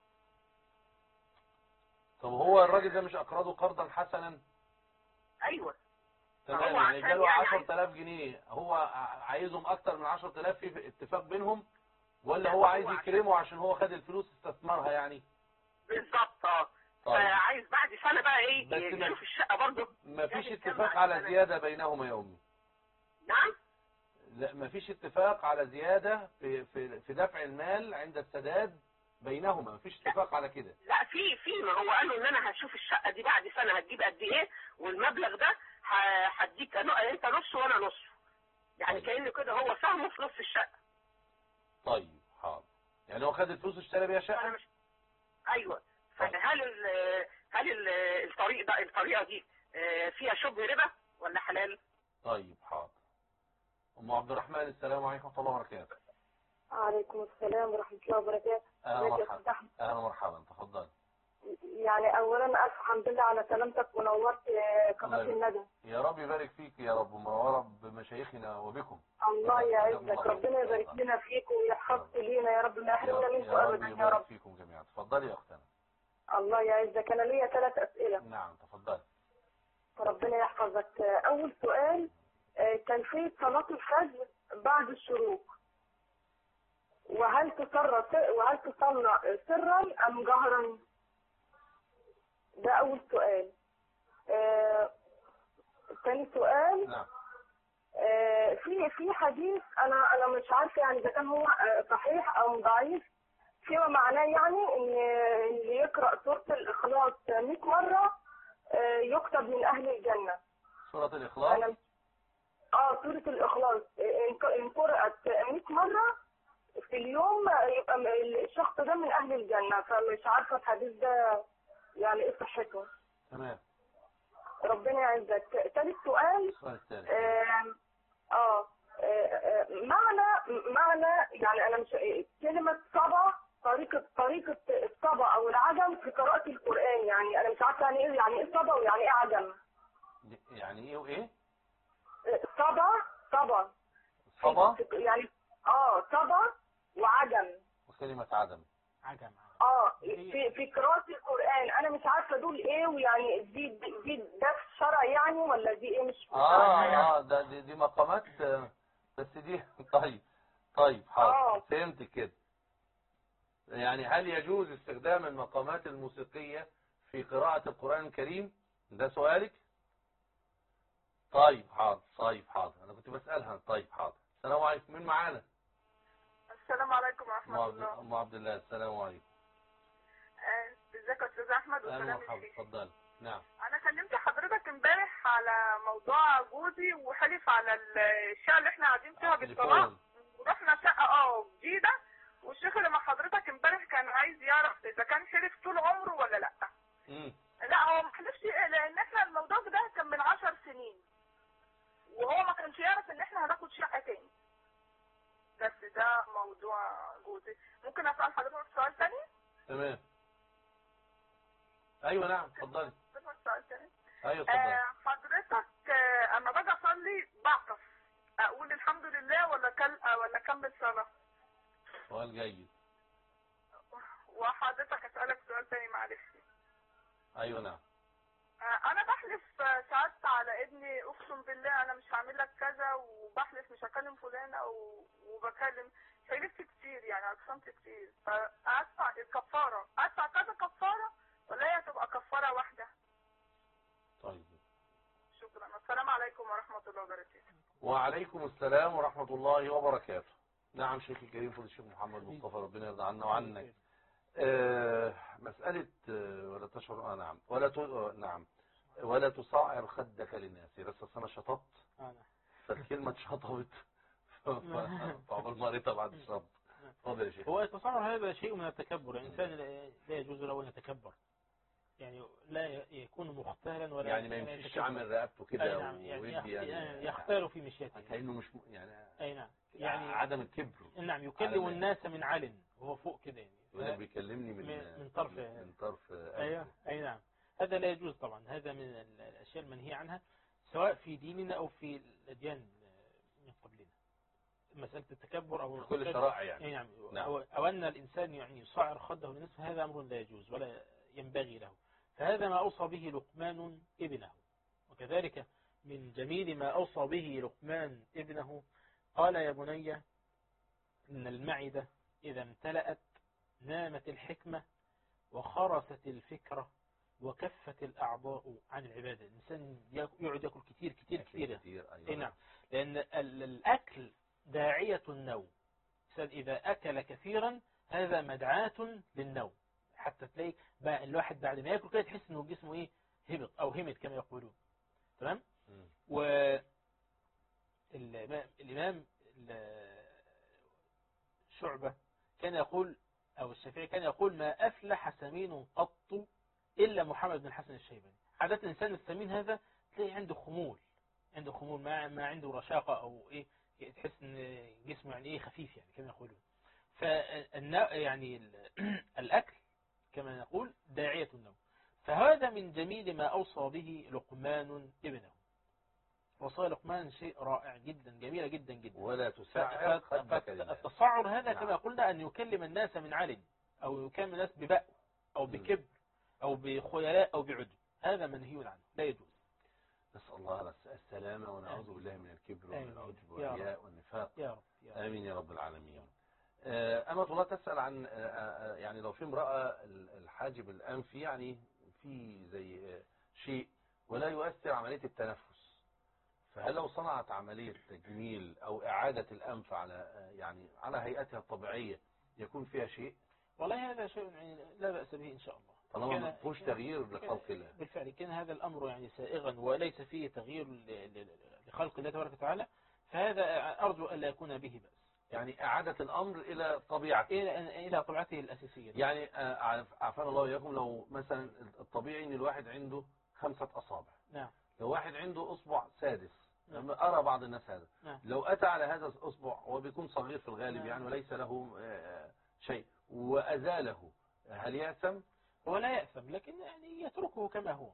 طب هو الراجل ده مش اقرضه قرضا حسنا؟
ايوه.
تمام.
فهو
يعني
عشان
اداله
يعني
عشرة آلاف جنيه، هو عايزهم اكتر من عشرة آلاف في اتفاق بينهم، ولا هو عايز يكرمه عشان هو خد الفلوس استثمرها يعني؟
بالظبط. اه.
طيب.
فعايز بعد سنة بقى ايه
بس ما-
يشوف الشقة برضه.
مفيش اتفاق على زيادة بينهما يا امي.
نعم.
لا مفيش اتفاق على زيادة في في في دفع المال عند السداد بينهما، مفيش اتفاق على كده.
لا في في ما هو قالوا ان انا هشوف الشقة دي بعد سنة هتجيب قد ايه، والمبلغ ده ه- هديك أنا- انت نص وانا نص، يعني
طيب.
كأنه كده هو سهمه في نص الشقة.
طيب حاضر. يعني هو خد الفلوس اشترى بيها
أنا
شقة؟
مش... ايوه.
طيب.
فهل ال... هل ال... الطريق ده الطريقة دي آه، فيها شبه ربا ولا حلال؟
طيب حاضر. ام عبد الرحمن السلام عليكم ورحمة الله وبركاته.
وعليكم السلام ورحمة الله وبركاته.
اهلا
ازيك يا
مرحبا.
أستاذ أحمد؟
اهلا مرحبا تفضل.
يعني أولا ألف حمد لله على سلامتك ونورت آه، قناة
الله
الندى.
يا رب يبارك فيك يا رب، ومنورة بمشايخنا وبكم.
الله يعزك، ربنا يبارك لنا فيك ويحفظك لينا يا رب، ما يحرمنا منكم
يا رب
أبدا يا
يبارك
رب.
فيكم جميعا. تفضلي يا اختنا.
الله يعزك. أنا ليا ثلاث أسئلة.
نعم تفضلي.
ربنا يحفظك. آه، أول سؤال، آه، كيفية صلاة الفجر بعد الشروق، وهل تصلى وهل تصلى سرا أم جهرا؟ ده أول سؤال. آه، ثاني سؤال،
نعم.
آه، في في حديث أنا أنا مش عارفة يعني إذا كان هو آه، صحيح أو ضعيف، فيما معناه يعني إن اللي يقرأ سورة الإخلاص مئة مرة آه، يكتب من أهل الجنة.
سورة الإخلاص؟
أنا اه سورة الإخلاص إن إن قرأت مئة مرة في اليوم يبقى الشخص ده من أهل الجنة، فمش عارفة الحديث ده يعني إيه صحته.
تمام.
ربنا يعزك. ثالث سؤال،
السؤال الثالث.
آه, آه, آه معنى معنى يعني أنا مش كلمة صبا، طريقة طريقة الصبا أو العجم في قراءة القرآن، يعني أنا مش عارفة يعني إيه يعني إيه صبا ويعني إيه عجم.
يعني إيه وإيه؟
صبا صبا
صبا
يعني اه صبا وعجم.
وكلمة عدم.
عجم.
اه في في قراءة القرآن انا مش عارفة دول ايه، ويعني دي دي, دي ده في الشرع يعني ولا دي ايه؟ مش
اه اه ده دي, دي مقامات بس دي. طيب طيب حاضر فهمت كده. يعني هل يجوز استخدام المقامات الموسيقية في قراءة القرآن الكريم؟ ده سؤالك؟ طيب حاضر. طيب حاضر. انا كنت بسألها. طيب حاضر. السلام عليكم. مين معانا؟
السلام عليكم ورحمة الله.
ام عبد الله. السلام عليكم.
ازيك يا استاذ احمد؟
اهلا
والسلام
مرحبا.
عليكم.
اتفضل. نعم.
انا كلمت حضرتك امبارح على موضوع جوزي وحلف على الشقه اللي احنا قاعدين فيها بالطلاق، ورحنا شقه اه جديده والشيخ اللي مع حضرتك امبارح كان عايز يعرف اذا كان حلف طول عمره ولا لا.
امم
لا هو ما حلفش، لان احنا الموضوع ده كان من عشر سنين وهو ما كانش يعرف ان احنا هناخد شقة تاني. بس ده موضوع جوزي. ممكن اسال حضرتك سؤال تاني؟
تمام. ايوه نعم اتفضلي.
سؤال تاني.
ايوه اتفضلي.
آه حضرتك آه اما باجي اصلي بعطس، اقول الحمد لله ولا كل ولا اكمل صلاه؟
سؤال جيد.
وحضرتك اسالك سؤال تاني معلش.
ايوه نعم.
آه انا بحلف ساعات على ابني، اقسم بالله انا مش هعمل لك كذا، وبحلف مش هكلم فلان او وبكلم، حلفت كتير يعني اقسمت كتير، فادفع الكفاره، ادفع كذا كفاره ولا هي تبقى كفاره واحده؟
طيب
شكرا. السلام عليكم ورحمه الله وبركاته.
وعليكم السلام ورحمة الله وبركاته. نعم شيخ الكريم فضل الشيخ محمد مصطفى ربنا يرضى عنا وعنك. آه مسألة آه ولا تشعر آه نعم ولا ت... آه نعم ولا تصعر خدك للناس. بس أنا شطبت فالكلمة اتشطبت فعمل مريضة بعد الشطب. اتفضل يا شيخ.
هو التصعر هذا شيء من التكبر، الإنسان لا يجوز له أن يتكبر، يعني لا يكون مختالا ولا
يعني ما يمشيش عامل رقبته كده
نعم
ويدي
يعني,
يعني
يختار في مشيته
كأنه مش م... يعني
أي نعم يعني
عدم الكبر.
نعم يكلم الناس من علن وهو فوق كده يعني
ولا بيكلمني من
من, من طرف
من طرف
ايوه اي نعم. هذا لا يجوز طبعا، هذا من الاشياء المنهي عنها سواء في ديننا او في الاديان من قبلنا. مسألة التكبر او
كل الشرائع يعني.
اي نعم,
نعم.
أو, او ان الانسان يعني يصعر خده للنصف، هذا امر لا يجوز ولا ينبغي له. فهذا ما اوصى به لقمان ابنه. وكذلك من جميل ما اوصى به لقمان ابنه قال يا بني ان المعدة اذا امتلأت نامت الحكمة وخرست الفكرة وكفت الأعضاء عن العبادة. الإنسان يقعد يأكل كتير كتير كتير, كتير. أيوة. نعم. لأن الأكل داعية النوم. الإنسان إذا أكل كثيرا هذا مدعاة للنوم، حتى تلاقي بقى الواحد بعد ما يأكل كده تحس إنه جسمه إيه هبط أو همت كما يقولون. تمام. والإمام شعبة كان يقول أو الشافعي كان يقول ما أفلح سمين قط إلا محمد بن الحسن الشيباني. عادة الإنسان السمين هذا تلاقي عنده خمول، عنده خمول ما ما عنده رشاقة أو إيه، تحس إن جسمه يعني إيه خفيف يعني كما يقولون. فالنا يعني الأكل كما نقول داعية النوم. فهذا من جميل ما أوصى به لقمان ابنه. وصايا لقمان شيء رائع جدا جميلة جدا جدا.
ولا تسعر خدك للناس.
التصعر هذا نعم. كما قلنا أن يكلم الناس من علم أو يكلم الناس ببأ أو بكبر أو بخيلاء أو بعجب، هذا منهي عنه لا يجوز.
نسأل الله السلامة ونعوذ بالله من الكبر ومن العجب والرياء والنفاق.
يا رب. يا رب.
آمين يا رب العالمين. أما الله تسأل عن يعني لو في امرأة الحاجب الأنفي يعني في زي شيء ولا يؤثر عملية التنفس، فهل لو صنعت عملية تجميل أو إعادة الأنف على يعني على هيئتها الطبيعية يكون فيها شيء؟
والله هذا شيء يعني لا بأس به إن شاء الله
طالما ما فيهوش تغيير لخلق الله.
بالفعل كان هذا الأمر يعني سائغا وليس فيه تغيير لخلق الله تبارك وتعالى، فهذا أرجو أن لا يكون به بأس.
يعني إعادة الأمر إلى طبيعته
إلى إلى طبيعته الأساسية.
يعني عافانا الله وإياكم لو مثلا الطبيعي إن الواحد عنده خمسة أصابع.
نعم.
لو واحد عنده أصبع سادس. نعم. أرى بعض الناس هذا.
نعم.
لو أتى على هذا الأصبع وبيكون صغير في الغالب
نعم.
يعني وليس له شيء وأزاله هل يأثم؟
هو لا يأثم لكن يعني يتركه كما هو،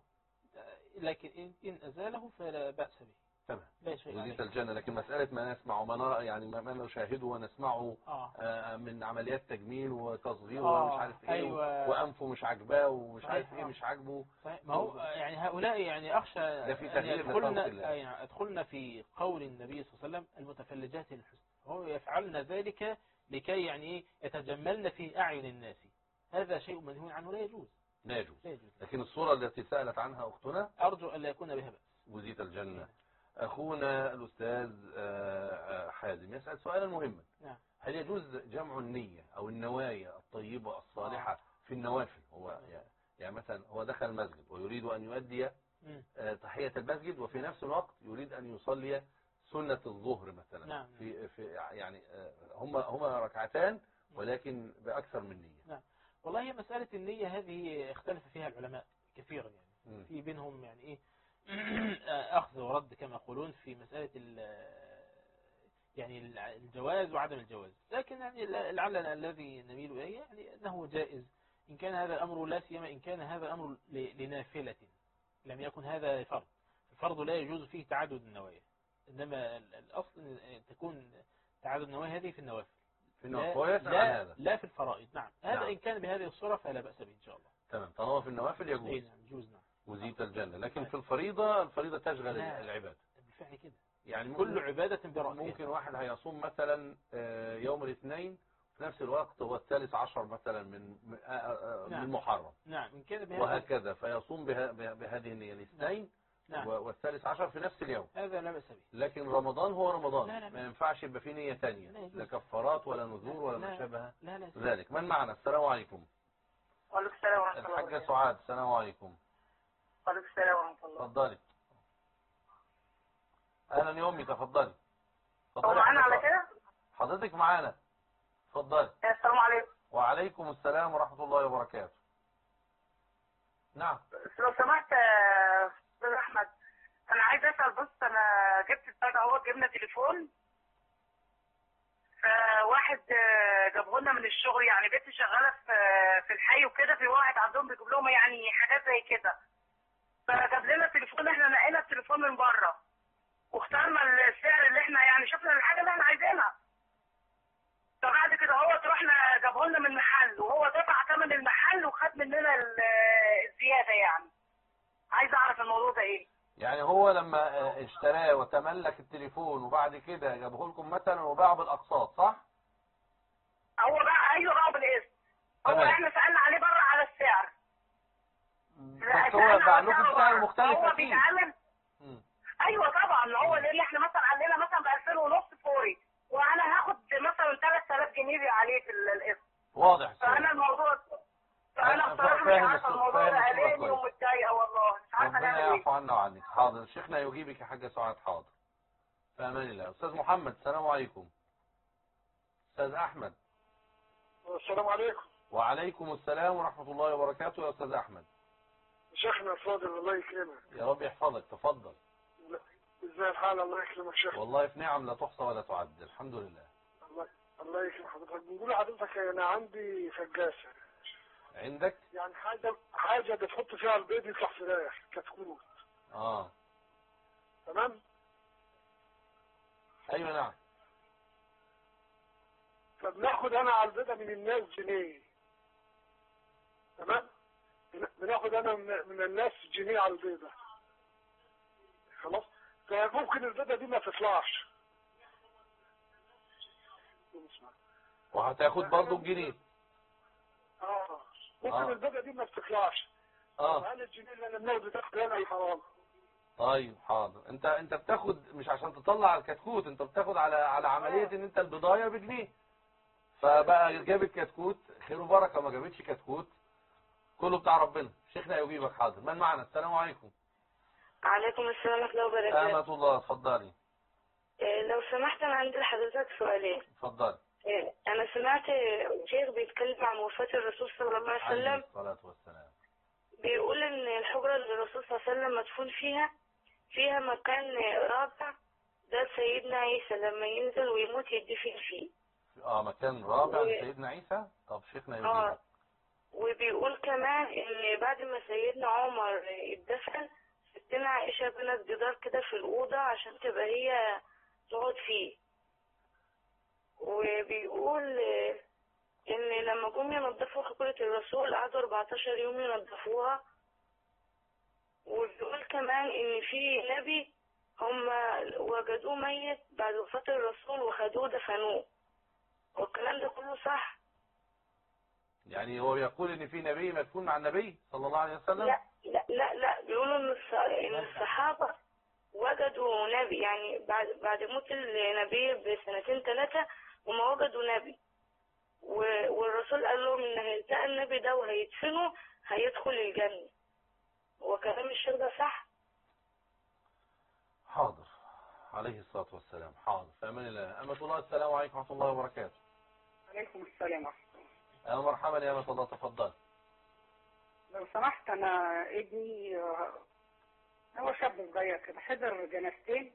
لكن إن أزاله فلا بأس به.
تمام.
لا شيء
وزيت الجنة. لكن مسألة ما نسمع وما نرى يعني ما نشاهده ونسمعه
آه.
آه من عمليات تجميل وتصغير
آه.
ومش عارف ايه
أيوة.
وأنفه مش عاجباه ومش
صحيح.
عارف ايه مش عاجبه.
ما هو يعني هؤلاء يعني أخشى
أن
يدخلنا يعني أدخلنا في قول النبي صلى الله عليه وسلم المتفلجات للحسن، هو يفعلن ذلك لكي يعني يتجملن في أعين الناس، هذا شيء منهي عنه لا يجوز.
لا يجوز. لكن الصورة التي سألت عنها أختنا
أرجو أن لا يكون بها بأس.
وزيت الجنة. أخونا الأستاذ حازم يسأل سؤالا مهما.
نعم.
هل يجوز جمع النية أو النوايا الطيبة الصالحة في النوافل؟ هو يعني مثلا هو دخل المسجد ويريد أن يؤدي تحية المسجد وفي نفس الوقت يريد أن يصلي سنة الظهر مثلا.
نعم.
في في يعني هم هم ركعتان ولكن بأكثر من نية.
نعم. والله هي مسألة النية هذه اختلف فيها العلماء كثيرا يعني.
م.
في بينهم يعني ايه اخذ ورد كما يقولون في مسألة يعني الجواز وعدم الجواز، لكن يعني لعلنا الذي نميل اليه يعني انه جائز ان كان هذا الامر، لا سيما ان كان هذا الامر لنافلة لم يكن هذا فرض. الفرض لا يجوز فيه تعدد النوايا، انما الاصل ان تكون تعدد النوايا هذه في النوافل،
في النوافل
لا, لا, لا في الفرائض. نعم. هذا نعم. ان كان بهذه الصورة فلا بأس به ان شاء الله.
تمام. طالما في النوافل يجوز.
اي نعم يجوز. نعم.
وزيت الجنة. لكن في الفريضة، الفريضة تشغل
لا.
العبادة
بالفعل كده.
يعني
كل عبادة برأسها.
ممكن واحد هيصوم مثلا يوم الاثنين في نفس الوقت هو الثالث عشر مثلا من
نعم.
من محرم.
نعم. من كده
وهكذا فيصوم بهذه النية الاثنين
نعم.
والثالث عشر في نفس اليوم.
هذا لا بأس به.
لكن رمضان هو رمضان.
لا لا لا.
ما ينفعش يبقى فيه نية ثانية، لا كفارات ولا نذور ولا ما شابه ذلك. من معنا؟ السلام عليكم.
وعليكم السلام ورحمة الله وبركاته.
الحاجة سعاد. السلام عليكم.
وعليكم السلام ورحمة الله.
تفضلي. اهلا يا امي، تفضلي.
هو معانا على كده؟
حضرتك معانا. تفضلي.
السلام عليكم.
وعليكم السلام ورحمة الله وبركاته. نعم.
لو سمحت استاذ احمد، انا عايز اسال. بص انا جبت البتاع اهو، جبنا تليفون، فواحد جابه لنا من الشغل، يعني بنتي شغاله في في الحي وكده، في واحد عندهم بيجيب لهم يعني حاجات زي كده، فجاب لنا التليفون. احنا نقينا التليفون من بره واخترنا السعر اللي احنا يعني شفنا الحاجه اللي احنا عايزينها، فبعد كده هو رحنا جابه لنا من محل، وهو دفع ثمن المحل وخد مننا الزياده. يعني عايز اعرف الموضوع ده ايه.
يعني هو لما اشتراه وتملك التليفون وبعد كده جابه لكم مثلا وباعه بالاقساط، صح؟
هو بقى ايوه باعه بالقسط. هو احنا سالنا عليه بره على السعر،
بس هو باع لكم سعر مختلف.
هو بيتعلم. ايوه طبعا. هو اللي احنا مثلا قال لنا مثلا ب ألفين ونص فوري، وانا هاخد مثلا ثلاث آلاف جنيه عليه في القسط.
واضح.
فانا الموضوع فانا بصراحه مش عارفه الموضوع ده قلقني ومتضايقه والله، مش عارفه
ربنا
نعمل ايه.
يعفو عنا وعنك. حاضر، شيخنا يجيبك يا حاجه سعاد. حاضر، في امان الله. استاذ محمد. السلام عليكم. استاذ احمد.
السلام عليكم.
وعليكم السلام ورحمه الله وبركاته. يا استاذ احمد.
شيخنا فاضل الله يكرمك.
يا رب يحفظك. تفضل.
ازاي الحال؟ الله يكرمك شيخنا.
والله في نعم لا تحصى ولا تعد، الحمد لله.
الله الله يكرم حضرتك. بنقول لحضرتك انا عندي فجاسه.
عندك؟
يعني حاجه حاجه بتحط فيها البيض يطلع فراخ كتكوت.
اه
تمام.
ايوه نعم.
فبناخد انا على البيضه من الناس جنيه. تمام. بناخد انا من الناس جنيه على البيضه. خلاص. فممكن البيضه دي ما تطلعش.
وهتاخد برضه الجنيه.
اه ممكن
آه.
البيضه دي ما بتطلعش.
اه
هل الجنيه اللي انا بناخده بتاخد انا الحرام؟
طيب حاضر. انت انت بتاخد مش عشان تطلع الكتكوت، انت بتاخد على على عمليه ان انت البضايه بجنيه، فبقى جابت كتكوت خير وبركه، ما جابتش كتكوت كله بتاع ربنا. شيخنا يجيبك. حاضر. من معنا؟ السلام عليكم.
عليكم السلام ورحمة الله وبركاته.
أمة الله. اتفضلي.
إيه لو سمحت أنا عندي لحضرتك سؤالين.
اتفضلي.
إيه أنا سمعت شيخ بيتكلم عن وفاة الرسول صلى الله عليه وسلم.
عليه الصلاة والسلام.
بيقول إن الحجرة اللي الرسول صلى الله عليه وسلم مدفون فيها فيها مكان رابع، ده سيدنا عيسى لما ينزل ويموت يدفن فيه.
اه مكان رابع و... لسيدنا عيسى. طب شيخنا يجيبك.
اه وبيقول كمان ان بعد ما سيدنا عمر اتدفن ستنا عائشة بنت جدار كده في الأوضة عشان تبقى هي تقعد فيه. وبيقول ان لما جم ينظفوا حجرة الرسول قعدوا أربعتاشر يوم ينظفوها. وبيقول كمان ان في نبي هم وجدوه ميت بعد وفاة الرسول وخدوه دفنوه، والكلام ده كله صح؟
يعني هو يقول ان في نبي مدفون مع النبي صلى الله عليه وسلم؟
لا لا لا, لا. بيقولوا ان ان الصحابة وجدوا نبي، يعني بعد بعد موت النبي بسنتين ثلاثة وما وجدوا نبي، والرسول قال لهم ان هيلتقى النبي ده وهيدفنه هيدخل الجنة. وكلام الشيخ ده صح؟
حاضر. عليه الصلاة والسلام. حاضر. في أمان الله. أمة الله. السلام عليكم ورحمة الله وبركاته.
عليكم السلام ورحمة الله.
أهلا مرحبا يا أمة الله، تفضل.
لو سمحت أنا ابني آه، هو شاب صغير كده حضر جنازتين.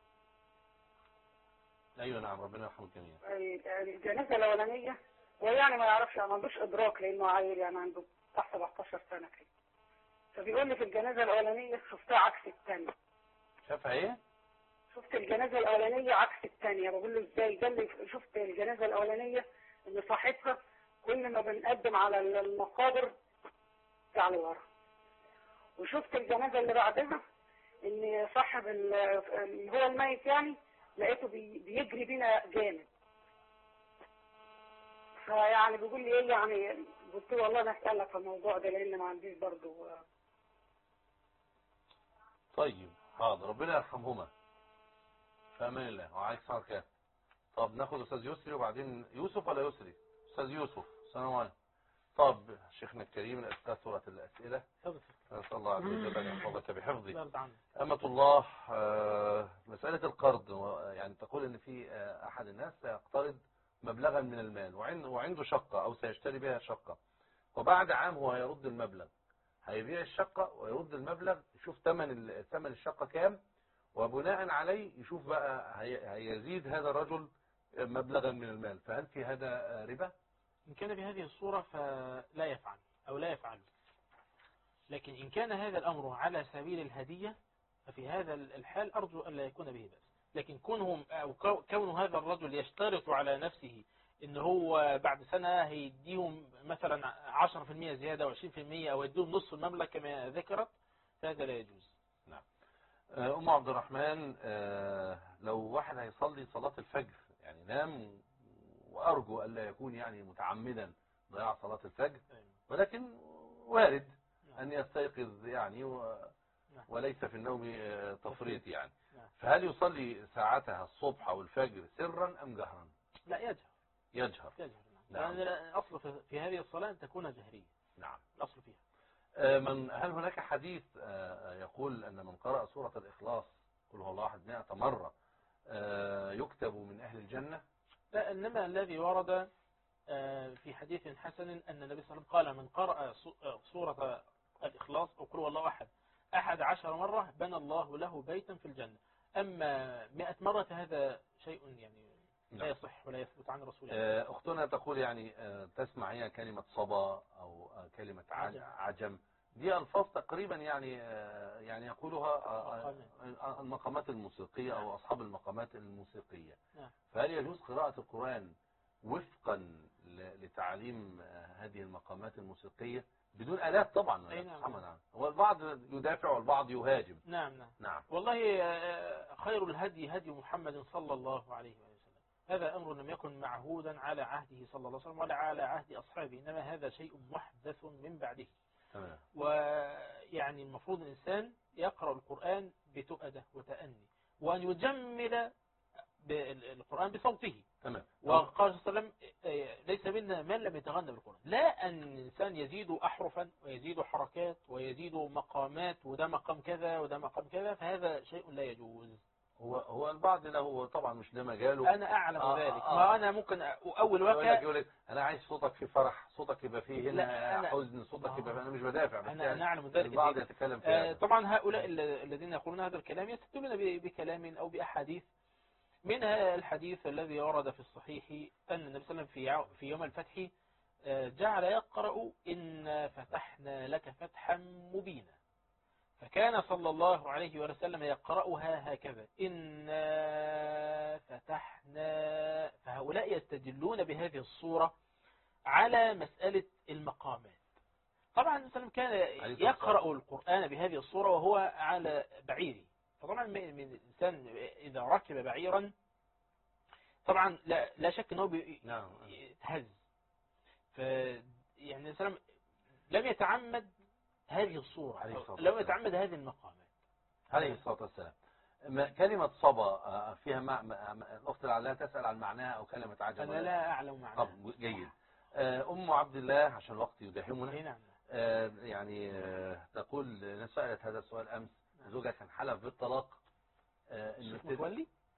أيوة نعم، ربنا يرحمه جميعا.
الجنازة الأولانية ويعني ما يعرفش، ما عندوش إدراك لأنه عيل، يعني عنده تحت سبعتاشر سنة كده. فبيقول لي في الجنازة الأولانية شفتها عكس الثانية.
شافها إيه؟
شفت الجنازة الأولانية عكس الثانية. بقول له إزاي؟ قال لي شفت الجنازة الأولانية إن صاحبها كل ما بنقدم على المقابر بتاع لورا، وشفت الجنازة اللي بعدها إن صاحب اللي هو الميت يعني لقيته بي- بيجري بينا جامد. فيعني بيقول لي ايه يعني، قلت له والله انا اسالك في الموضوع ده لان ما عنديش برضه.
طيب حاضر، ربنا يرحمهما. في امان الله. وعليك السلام كده. طب ناخد استاذ يسري وبعدين يوسف ولا يسري؟ استاذ يوسف، السلام عليكم. طب شيخنا الكريم الأستاذ سورة الأسئلة، نسأل الله عز وجل أن يحفظك بحفظه. أمة الله، آه، مسألة القرض، يعني تقول أن في آه، أحد الناس سيقترض مبلغا من المال وعنده شقة أو سيشتري بها شقة، وبعد عام هو هيرد المبلغ، هيبيع الشقة ويرد المبلغ، يشوف ثمن ثمن الشقة كام، وبناء عليه يشوف بقى هيزيد هذا الرجل مبلغا من المال. فهل في هذا ربا؟
إن كان بهذه الصورة فلا يفعل أو لا يفعل. لكن إن كان هذا الأمر على سبيل الهدية ففي هذا الحال أرجو أن لا يكون به بأس. لكن كونهم أو كون هذا الرجل يشترط على نفسه إن هو بعد سنة هيديهم مثلا عشرة في المئة زيادة أو عشرين في المئة أو يديهم نصف المبلغ كما ذكرت، فهذا لا يجوز.
نعم. أم عبد الرحمن، لو واحد هيصلي صلاة الفجر يعني نام، وأرجو ألا يكون يعني متعمدا ضياع صلاة الفجر، ولكن وارد أن يستيقظ يعني و... وليس في النوم تفريط يعني، فهل يصلي ساعتها الصبح أو الفجر سرا أم جهرا؟
لا، يجهر.
يجهر.
يجهر. نعم. لأن الأصل في هذه الصلاة أن تكون جهرية.
نعم.
الأصل فيها.
من هل هناك حديث يقول أن من قرأ سورة الإخلاص قل هو الله أحد مئة مرة يكتب من أهل الجنة؟
لا، إنما الذي ورد في حديث حسن أن النبي صلى الله عليه وسلم قال من قرأ سورة الإخلاص أو قل هو الله أحد أحد عشر مرة بنى الله له بيتا في الجنة. أما مئة مرة فهذا شيء يعني لا يصح ولا يثبت عن رسول الله.
أختنا تقول يعني تسمع هي كلمة صبا أو كلمة عجم، دي ألفاظ تقريبا يعني يعني يقولها المقامات الموسيقية أو أصحاب المقامات الموسيقية. فهل يجوز قراءة القرآن وفقا لتعليم هذه المقامات الموسيقية بدون آلات طبعا؟
أي نعم.
نعم. هو البعض يدافع والبعض يهاجم.
نعم نعم.
نعم.
والله خير الهدي هدي محمد صلى الله عليه وسلم. هذا أمر لم يكن معهودا على عهده صلى الله عليه وسلم ولا على عهد أصحابه، إنما هذا شيء محدث من بعده.
تمام.
ويعني المفروض الإنسان يقرأ القرآن بتؤدة وتأني، وأن يجمل بالقرآن بصوته.
تمام.
وقال صلى الله عليه وسلم ليس منا من لم يتغنى بالقرآن. لا أن الإنسان يزيد أحرفا ويزيد حركات ويزيد مقامات، وده مقام كذا وده مقام كذا، فهذا شيء لا يجوز.
هو هو البعض له طبعا مش ده مجاله.
أنا أعلم
آه
ذلك.
آه
ما أنا ممكن أول وقت
يقول لك أنا عايز صوتك في فرح، صوتك يبقى فيه هنا حزن، صوتك
آه
يبقى فيه. أنا مش بدافع، بس
أنا,
يعني
أنا أعلم ذلك.
البعض يتكلم في
آه طبعا هؤلاء الذين يقولون هذا الكلام يستدلون بكلام أو بأحاديث، منها الحديث الذي ورد في الصحيح أن النبي صلى الله عليه وسلم في يوم الفتح جعل يقرأ إن فتحنا لك فتحا مبينا، فكان صلى الله عليه وسلم يقرأها هكذا إنا فتحنا. فهؤلاء يستدلون بهذه الصورة على مسألة المقامات. طبعا النبي صلى الله عليه وسلم كان يقرأ القرآن بهذه الصورة وهو على بعيره. فطبعا من الإنسان إذا ركب بعيرا طبعا لا, لا شك أنه يتهز. فيعني السلام لم يتعمد هذه الصورة، لم يتعمد هذه المقامات
عليه الصلاة والسلام. كلمة صبا فيها مع... الأخت لعلها تسأل عن معناها أو كلمة عجب؟
أنا لا أعلم معناها.
طب جيد. أم عبد الله عشان الوقت يداهمنا.
نعم.
يعني تقول سألت هذا السؤال أمس، زوجها كان حلف بالطلاق.
الشيخ متولي؟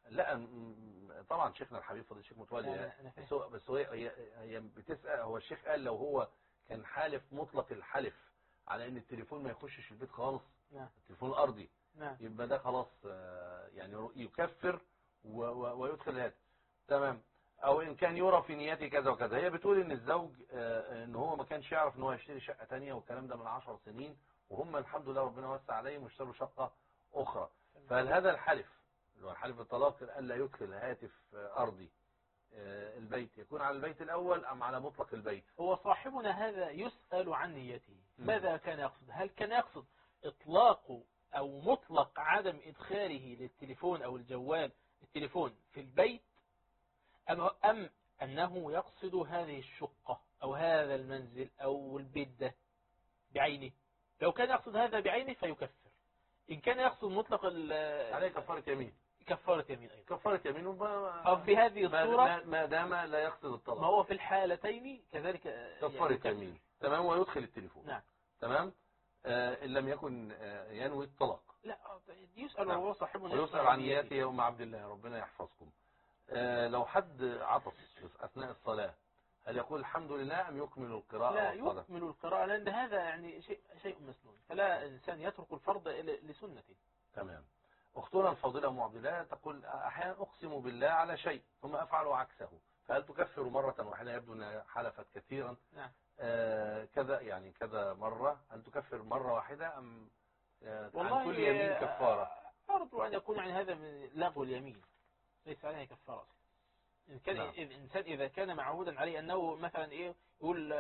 لا م- طبعا شيخنا الحبيب فضيله الشيخ متولي،
لا، أنا فاهم.
بس هو بس هو هي هي بتسأل. هو الشيخ قال لو هو كان حالف مطلق الحلف على ان التليفون ما يخشش البيت خالص،
نعم
التليفون الارضي،
نعم
يبقى ده خلاص آه، يعني يكفر و- و- ويدخل الهاتف. تمام. او ان كان يرى في نيته كذا وكذا. هي بتقول ان الزوج آه، ان هو ما كانش يعرف ان هو يشتري شقة تانية، والكلام ده من عشر سنين، وهم الحمد لله ربنا وسع عليهم واشتروا شقة اخرى. فهل هذا الحلف اللي هو حلف الطلاق الا يدخل هاتف آه، ارضي آه، البيت يكون على البيت الاول ام على مطلق البيت؟
هو صاحبنا هذا يسأل عن نيته،
مم.
ماذا كان يقصد؟ هل كان يقصد إطلاق أو مطلق عدم إدخاله للتليفون أو الجوال التليفون في البيت، أم, أم أنه يقصد هذه الشقة أو هذا المنزل أو البيت ده بعينه؟ لو كان يقصد هذا بعينه فيكفر. إن كان يقصد مطلق
عليه كفارة يمين.
كفارة يمين أيضا.
كفارة يمين وما-
أو في هذه
ما-
الصورة
ما- ما دام لا يقصد الطلاق
ما هو في الحالتين كذلك
كفارة
يكفر.
يمين. تمام. ويدخل التليفون.
نعم.
تمام. آه، ان لم يكن آه، ينوي الطلاق.
لا يسأل
نعم.
وهو صاحبنا
ويسأل عن نيته يا أم عبد الله، ربنا يحفظكم. آه، لو حد عطس أثناء الصلاة هل يقول الحمد لله أم يكمل القراءة
لا
والصلاة؟
يكمل القراءة، لأن هذا يعني شيء شيء مسنون، فلا إنسان يترك الفرض ل- لسنته.
تمام. أختنا الفاضلة أم عبد الله تقول أحيانا أقسم بالله على شيء ثم أفعل عكسه، فهل تكفر مرة واحدة؟ يبدو أنها حلفت كثيرا.
نعم.
آه، كذا يعني كذا مرة، هل تكفر مرة واحدة أم آه،
والله
عن كل يمين كفارة؟
أرجو أن يكون يعني هذا من لغو اليمين، ليس عليه كفارة. إن كان
نعم.
الإنسان إذا كان معهودا عليه أنه مثلا إيه يقول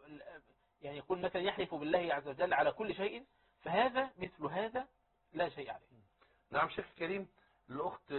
يعني يقول مثلا يحلف بالله عز وجل على كل شيء، فهذا مثل هذا لا شيء عليه.
نعم. شيخ كريم، الأخت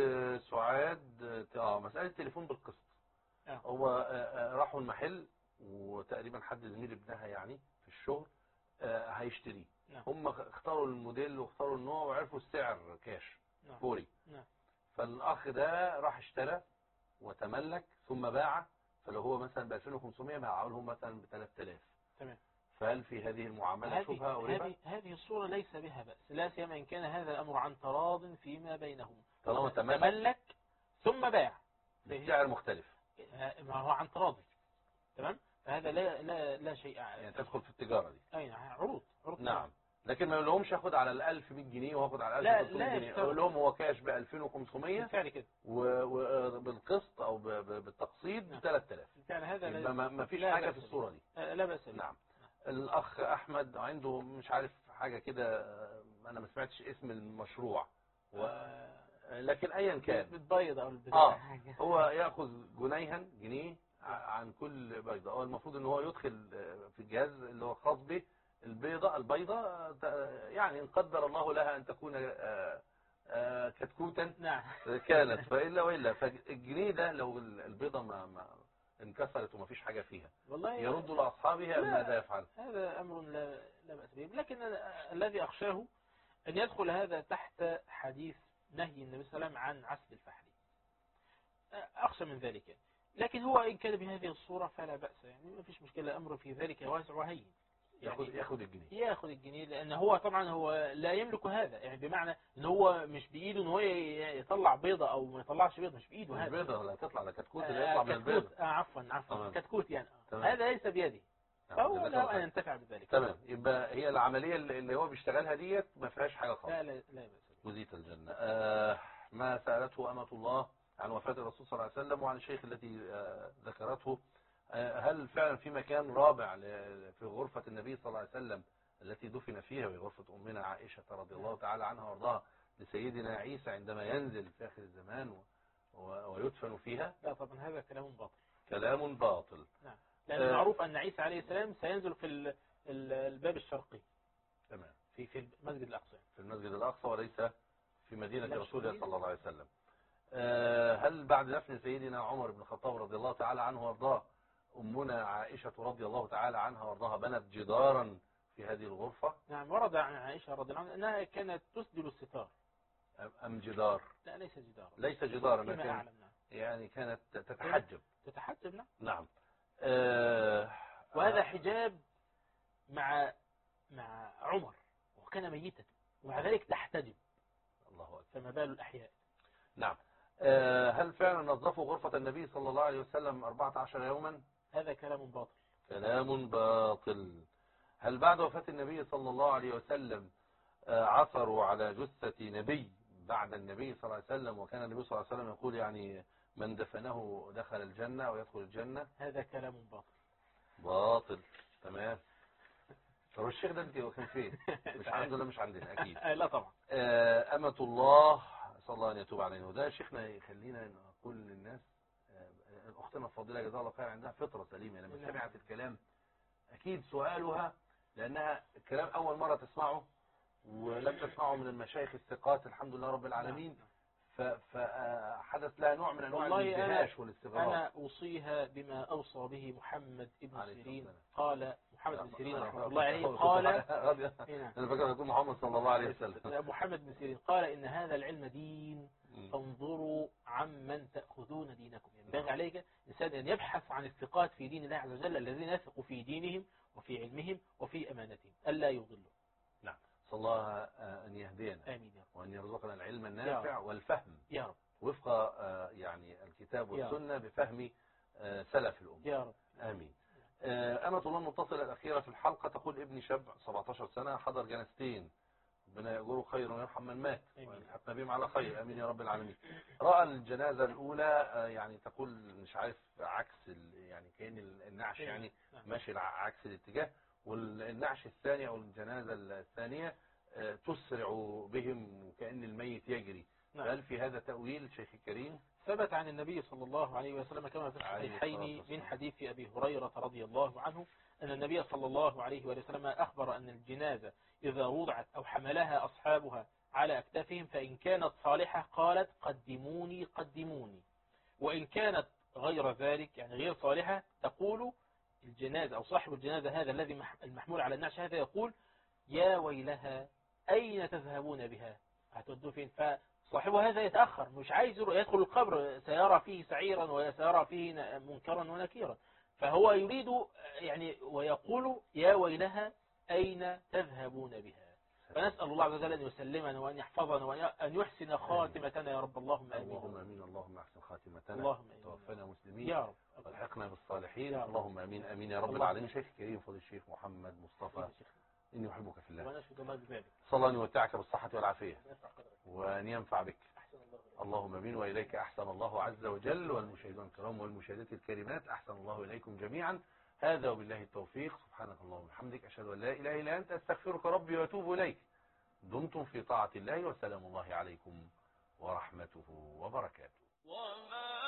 سعاد اه مسألة التليفون بالقسط.
آه.
هو آه، آه، راحوا المحل وتقريبا حد زميل ابنها يعني في الشغل آه، هيشتريه.
نعم.
هم اختاروا الموديل واختاروا النوع وعرفوا السعر كاش
نعم.
فوري.
نعم.
فالأخ ده راح اشترى وتملك ثم باع، فلو هو مثلا ب ألفين وخمسمائة باعه لهم مثلا ب ثلاثة آلاف.
تمام.
فهل في هذه المعاملة شبهة أو
هذه
ربا؟
هذه هذه الصورة ليس بها بأس، لا سيما إن كان هذا الأمر عن تراض فيما بينهم.
طالما تملك
تملك ثم باع
بسعر مختلف،
ما هو عن تراضي. تمام. فهذا لا لا لا شيء
يعني تدخل في التجارة دي.
أي نعم. عروض عروض.
نعم. لكن ما لهمش اخد على ال ألف ومئة جنيه واخد على
لا،
ألف وثلاثمائة
لا
جنيه،
يفترض.
اقول لهم هو كاش ب ألفين وخمسمائة
بالفعل كده
وبالقسط او ب- ب- بالتقسيط ب ثلاثة آلاف.
بالفعل هذا لا
يبقى ما ما فيش
لا
حاجة
بأس
في الصورة دي.
به. لا بأس به.
نعم. الاخ احمد عنده مش عارف حاجة كده، انا ما سمعتش اسم المشروع و... لكن ايا كان
بتبيض او البتاع
اه
حاجة.
هو ياخذ جنيها جنيه ع- عن كل بيضة. هو المفروض ان هو يدخل آه، في الجهاز اللي هو خاص به البيضة البيضة آه، ت- يعني ان قدر الله لها ان تكون آه، آه، كتكوتا
نعم.
كانت، فإلا وإلا فالجنيه ده لو البيضة ما, ما انكسرت وما فيش حاجة فيها
والله
يرد لأصحابها أم
لا،
ماذا يفعل؟
هذا أمر لا لا بأس به، لكن الذي أخشاه أن يدخل هذا تحت حديث نهي النبي صلى الله عليه وسلم عن عسل الفحل. أخشى من ذلك، لكن هو إن كان بهذه الصورة فلا بأس، يعني ما فيش مشكلة، أمر في ذلك واسع وهين.
ياخد ياخد الجنيه
ياخد الجنيه، لأن هو طبعا هو لا يملك هذا، يعني بمعنى ان هو مش بإيده ان هو يطلع بيضة او ما يطلعش بيضة، مش بإيده
مش
هذا.
بيضة لا تطلع، ده كتكوت اللي
آه
يطلع من البيضة.
كتكوت. آه عفوا عفوا
تمام.
كتكوت يعني
تمام.
هذا ليس بيده، فهو له أن ينتفع بذلك.
تمام. يبقى هي العملية اللي هو بيشتغلها ديت ما فيهاش حاجة خالص.
لا لا لا بأس.
مزيت الجنة. آه ما سألته أمة الله عن وفاة الرسول صلى الله عليه وسلم وعن الشيخ التي آه ذكرته، آه هل فعلا في مكان رابع ل- في غرفة النبي صلى الله عليه وسلم التي دفن فيها، وهي غرفة أمنا عائشة رضي الله تعالى عنها وارضاها، لسيدنا عيسى عندما ينزل في آخر الزمان و- و- ويدفن فيها؟
لا طبعا هذا كلام باطل.
كلام باطل.
نعم. لأن
آه.
معروف أن عيسى عليه السلام سينزل في ال- ال- الباب الشرقي
تمام.
في في المسجد الأقصى.
في المسجد الأقصى وليس في مدينة
لا،
رسول الله
مدينة.
صلى الله عليه وسلم. آه، هل بعد دفن سيدنا عمر بن الخطاب رضي الله تعالى عنه وارضاه أمنا عائشة رضي الله تعالى عنها وارضاها بنت جدارا في هذه الغرفة
نعم. ورد عن عائشة رضي الله عنها أنها كانت تسدل الستار.
أم- أم جدار؟
لا ليس جدارا.
ليس جدارا
فيما
لكن
أعلم. نعم.
يعني كانت تتحجب.
تتحجب. نعم.
نعم. آه،
وهذا
آه،
حجاب مع مع عمر وكان ميتا ومع ذلك تحتجب،
الله أكبر.
فما بال الأحياء.
نعم. هل فعلا نظفوا غرفة النبي صلى الله عليه وسلم أربعة عشر يوما؟
هذا كلام باطل.
كلام باطل. هل بعد وفاة النبي صلى الله عليه وسلم عثروا على جثة نبي بعد النبي صلى الله عليه وسلم، وكان النبي صلى الله عليه وسلم يقول يعني من دفنه دخل الجنة أو يدخل الجنة؟
هذا كلام باطل.
باطل. تمام. طب الشيخ ده انت كان فين؟ مش عنده ولا مش عندنا؟ اكيد
لا طبعا.
أمة الله صلى الله أن يتوب علينا. وده شيخنا يخلينا نقول للناس اختنا الفاضله جزاها الله خير عندها فطره سليمه لما سمعت الكلام اكيد سؤالها لانها الكلام اول مره تسمعه ولم تسمعه من المشايخ الثقات الحمد لله رب العالمين، فحدث لها نوع من انواع الانتهاش والاستغراب.
انا اوصيها بما اوصى به محمد ابن سيرين. قال محمد بن سيرين رحمه الله عليه قال
انا فاكر يقول محمد صلى الله عليه وسلم
محمد بن سيرين قال ان هذا العلم دين فانظروا عمن تأخذون دينكم. ينبغي عليك الإنسان أن يبحث عن الثقات في دين الله عز وجل الذين يثقوا في دينهم وفي علمهم وفي أمانتهم ألا يضلوا.
نعم. صلى الله أن يهدينا
آمين يا رب.
وأن يرزقنا العلم النافع والفهم
يا رب
وفق يعني الكتاب والسنة بفهم سلف الأمة
يا رب.
آمين. أمة الله المتصلة الأخيرة في الحلقة تقول ابني شاب سبعة عشر سنة حضر جنازتين ربنا يجره خير ويرحم من مات ويلحقنا بهم على خير امين يا رب العالمين. راى الجنازه الاولى يعني تقول مش عارف عكس يعني كان النعش يعني ماشي عكس الاتجاه، والنعش الثاني او الجنازه الثانيه تسرع بهم وكأن الميت يجري. هل في هذا تأويل شيخ الكريم؟
ثبت عن النبي صلى الله عليه وسلم كما في الصحيحين من حديث أبي هريرة رضي الله عنه أن النبي صلى الله عليه وسلم أخبر أن الجنازة إذا وضعت أو حملها أصحابها على أكتافهم فإن كانت صالحة قالت قدموني قدموني، وإن كانت غير ذلك يعني غير صالحة تقول الجنازة أو صاحب الجنازة هذا الذي المحمول على النعش هذا يقول يا ويلها أين تذهبون بها هتودوا فين؟ فصاحبه هذا يتأخر مش عايز يدخل القبر سيرى فيه سعيرا وسيرى فيه منكرا ونكيرا، فهو يريد يعني ويقول يا ويلها أين تذهبون بها. فنسأل الله عز وجل أن يسلمنا وأن يحفظنا وأن يحسن خاتمتنا يا رب. اللهم آمين.
اللهم آمين. اللهم أحسن خاتمتنا.
اللهم آمين.
توفنا مسلمين
يا رب.
والحقنا بالصالحين. اللهم آمين. آمين يا رب العالمين. شيخ الكريم فضل الشيخ محمد مصطفى إني أحبك في الله.
ونشهد الله بذلك.
صلى الله أن يمتعك بالصحة والعافية وأن ينفع بك. اللهم امين. واليك احسن الله عز وجل، والمشاهدون الكرام والمشاهدات الكريمات احسن الله اليكم جميعا. هذا وبالله التوفيق. سبحانك اللهم وبحمدك اشهد ان لا اله الا انت استغفرك ربي واتوب اليك. دمتم في طاعة الله وسلام الله عليكم ورحمته وبركاته.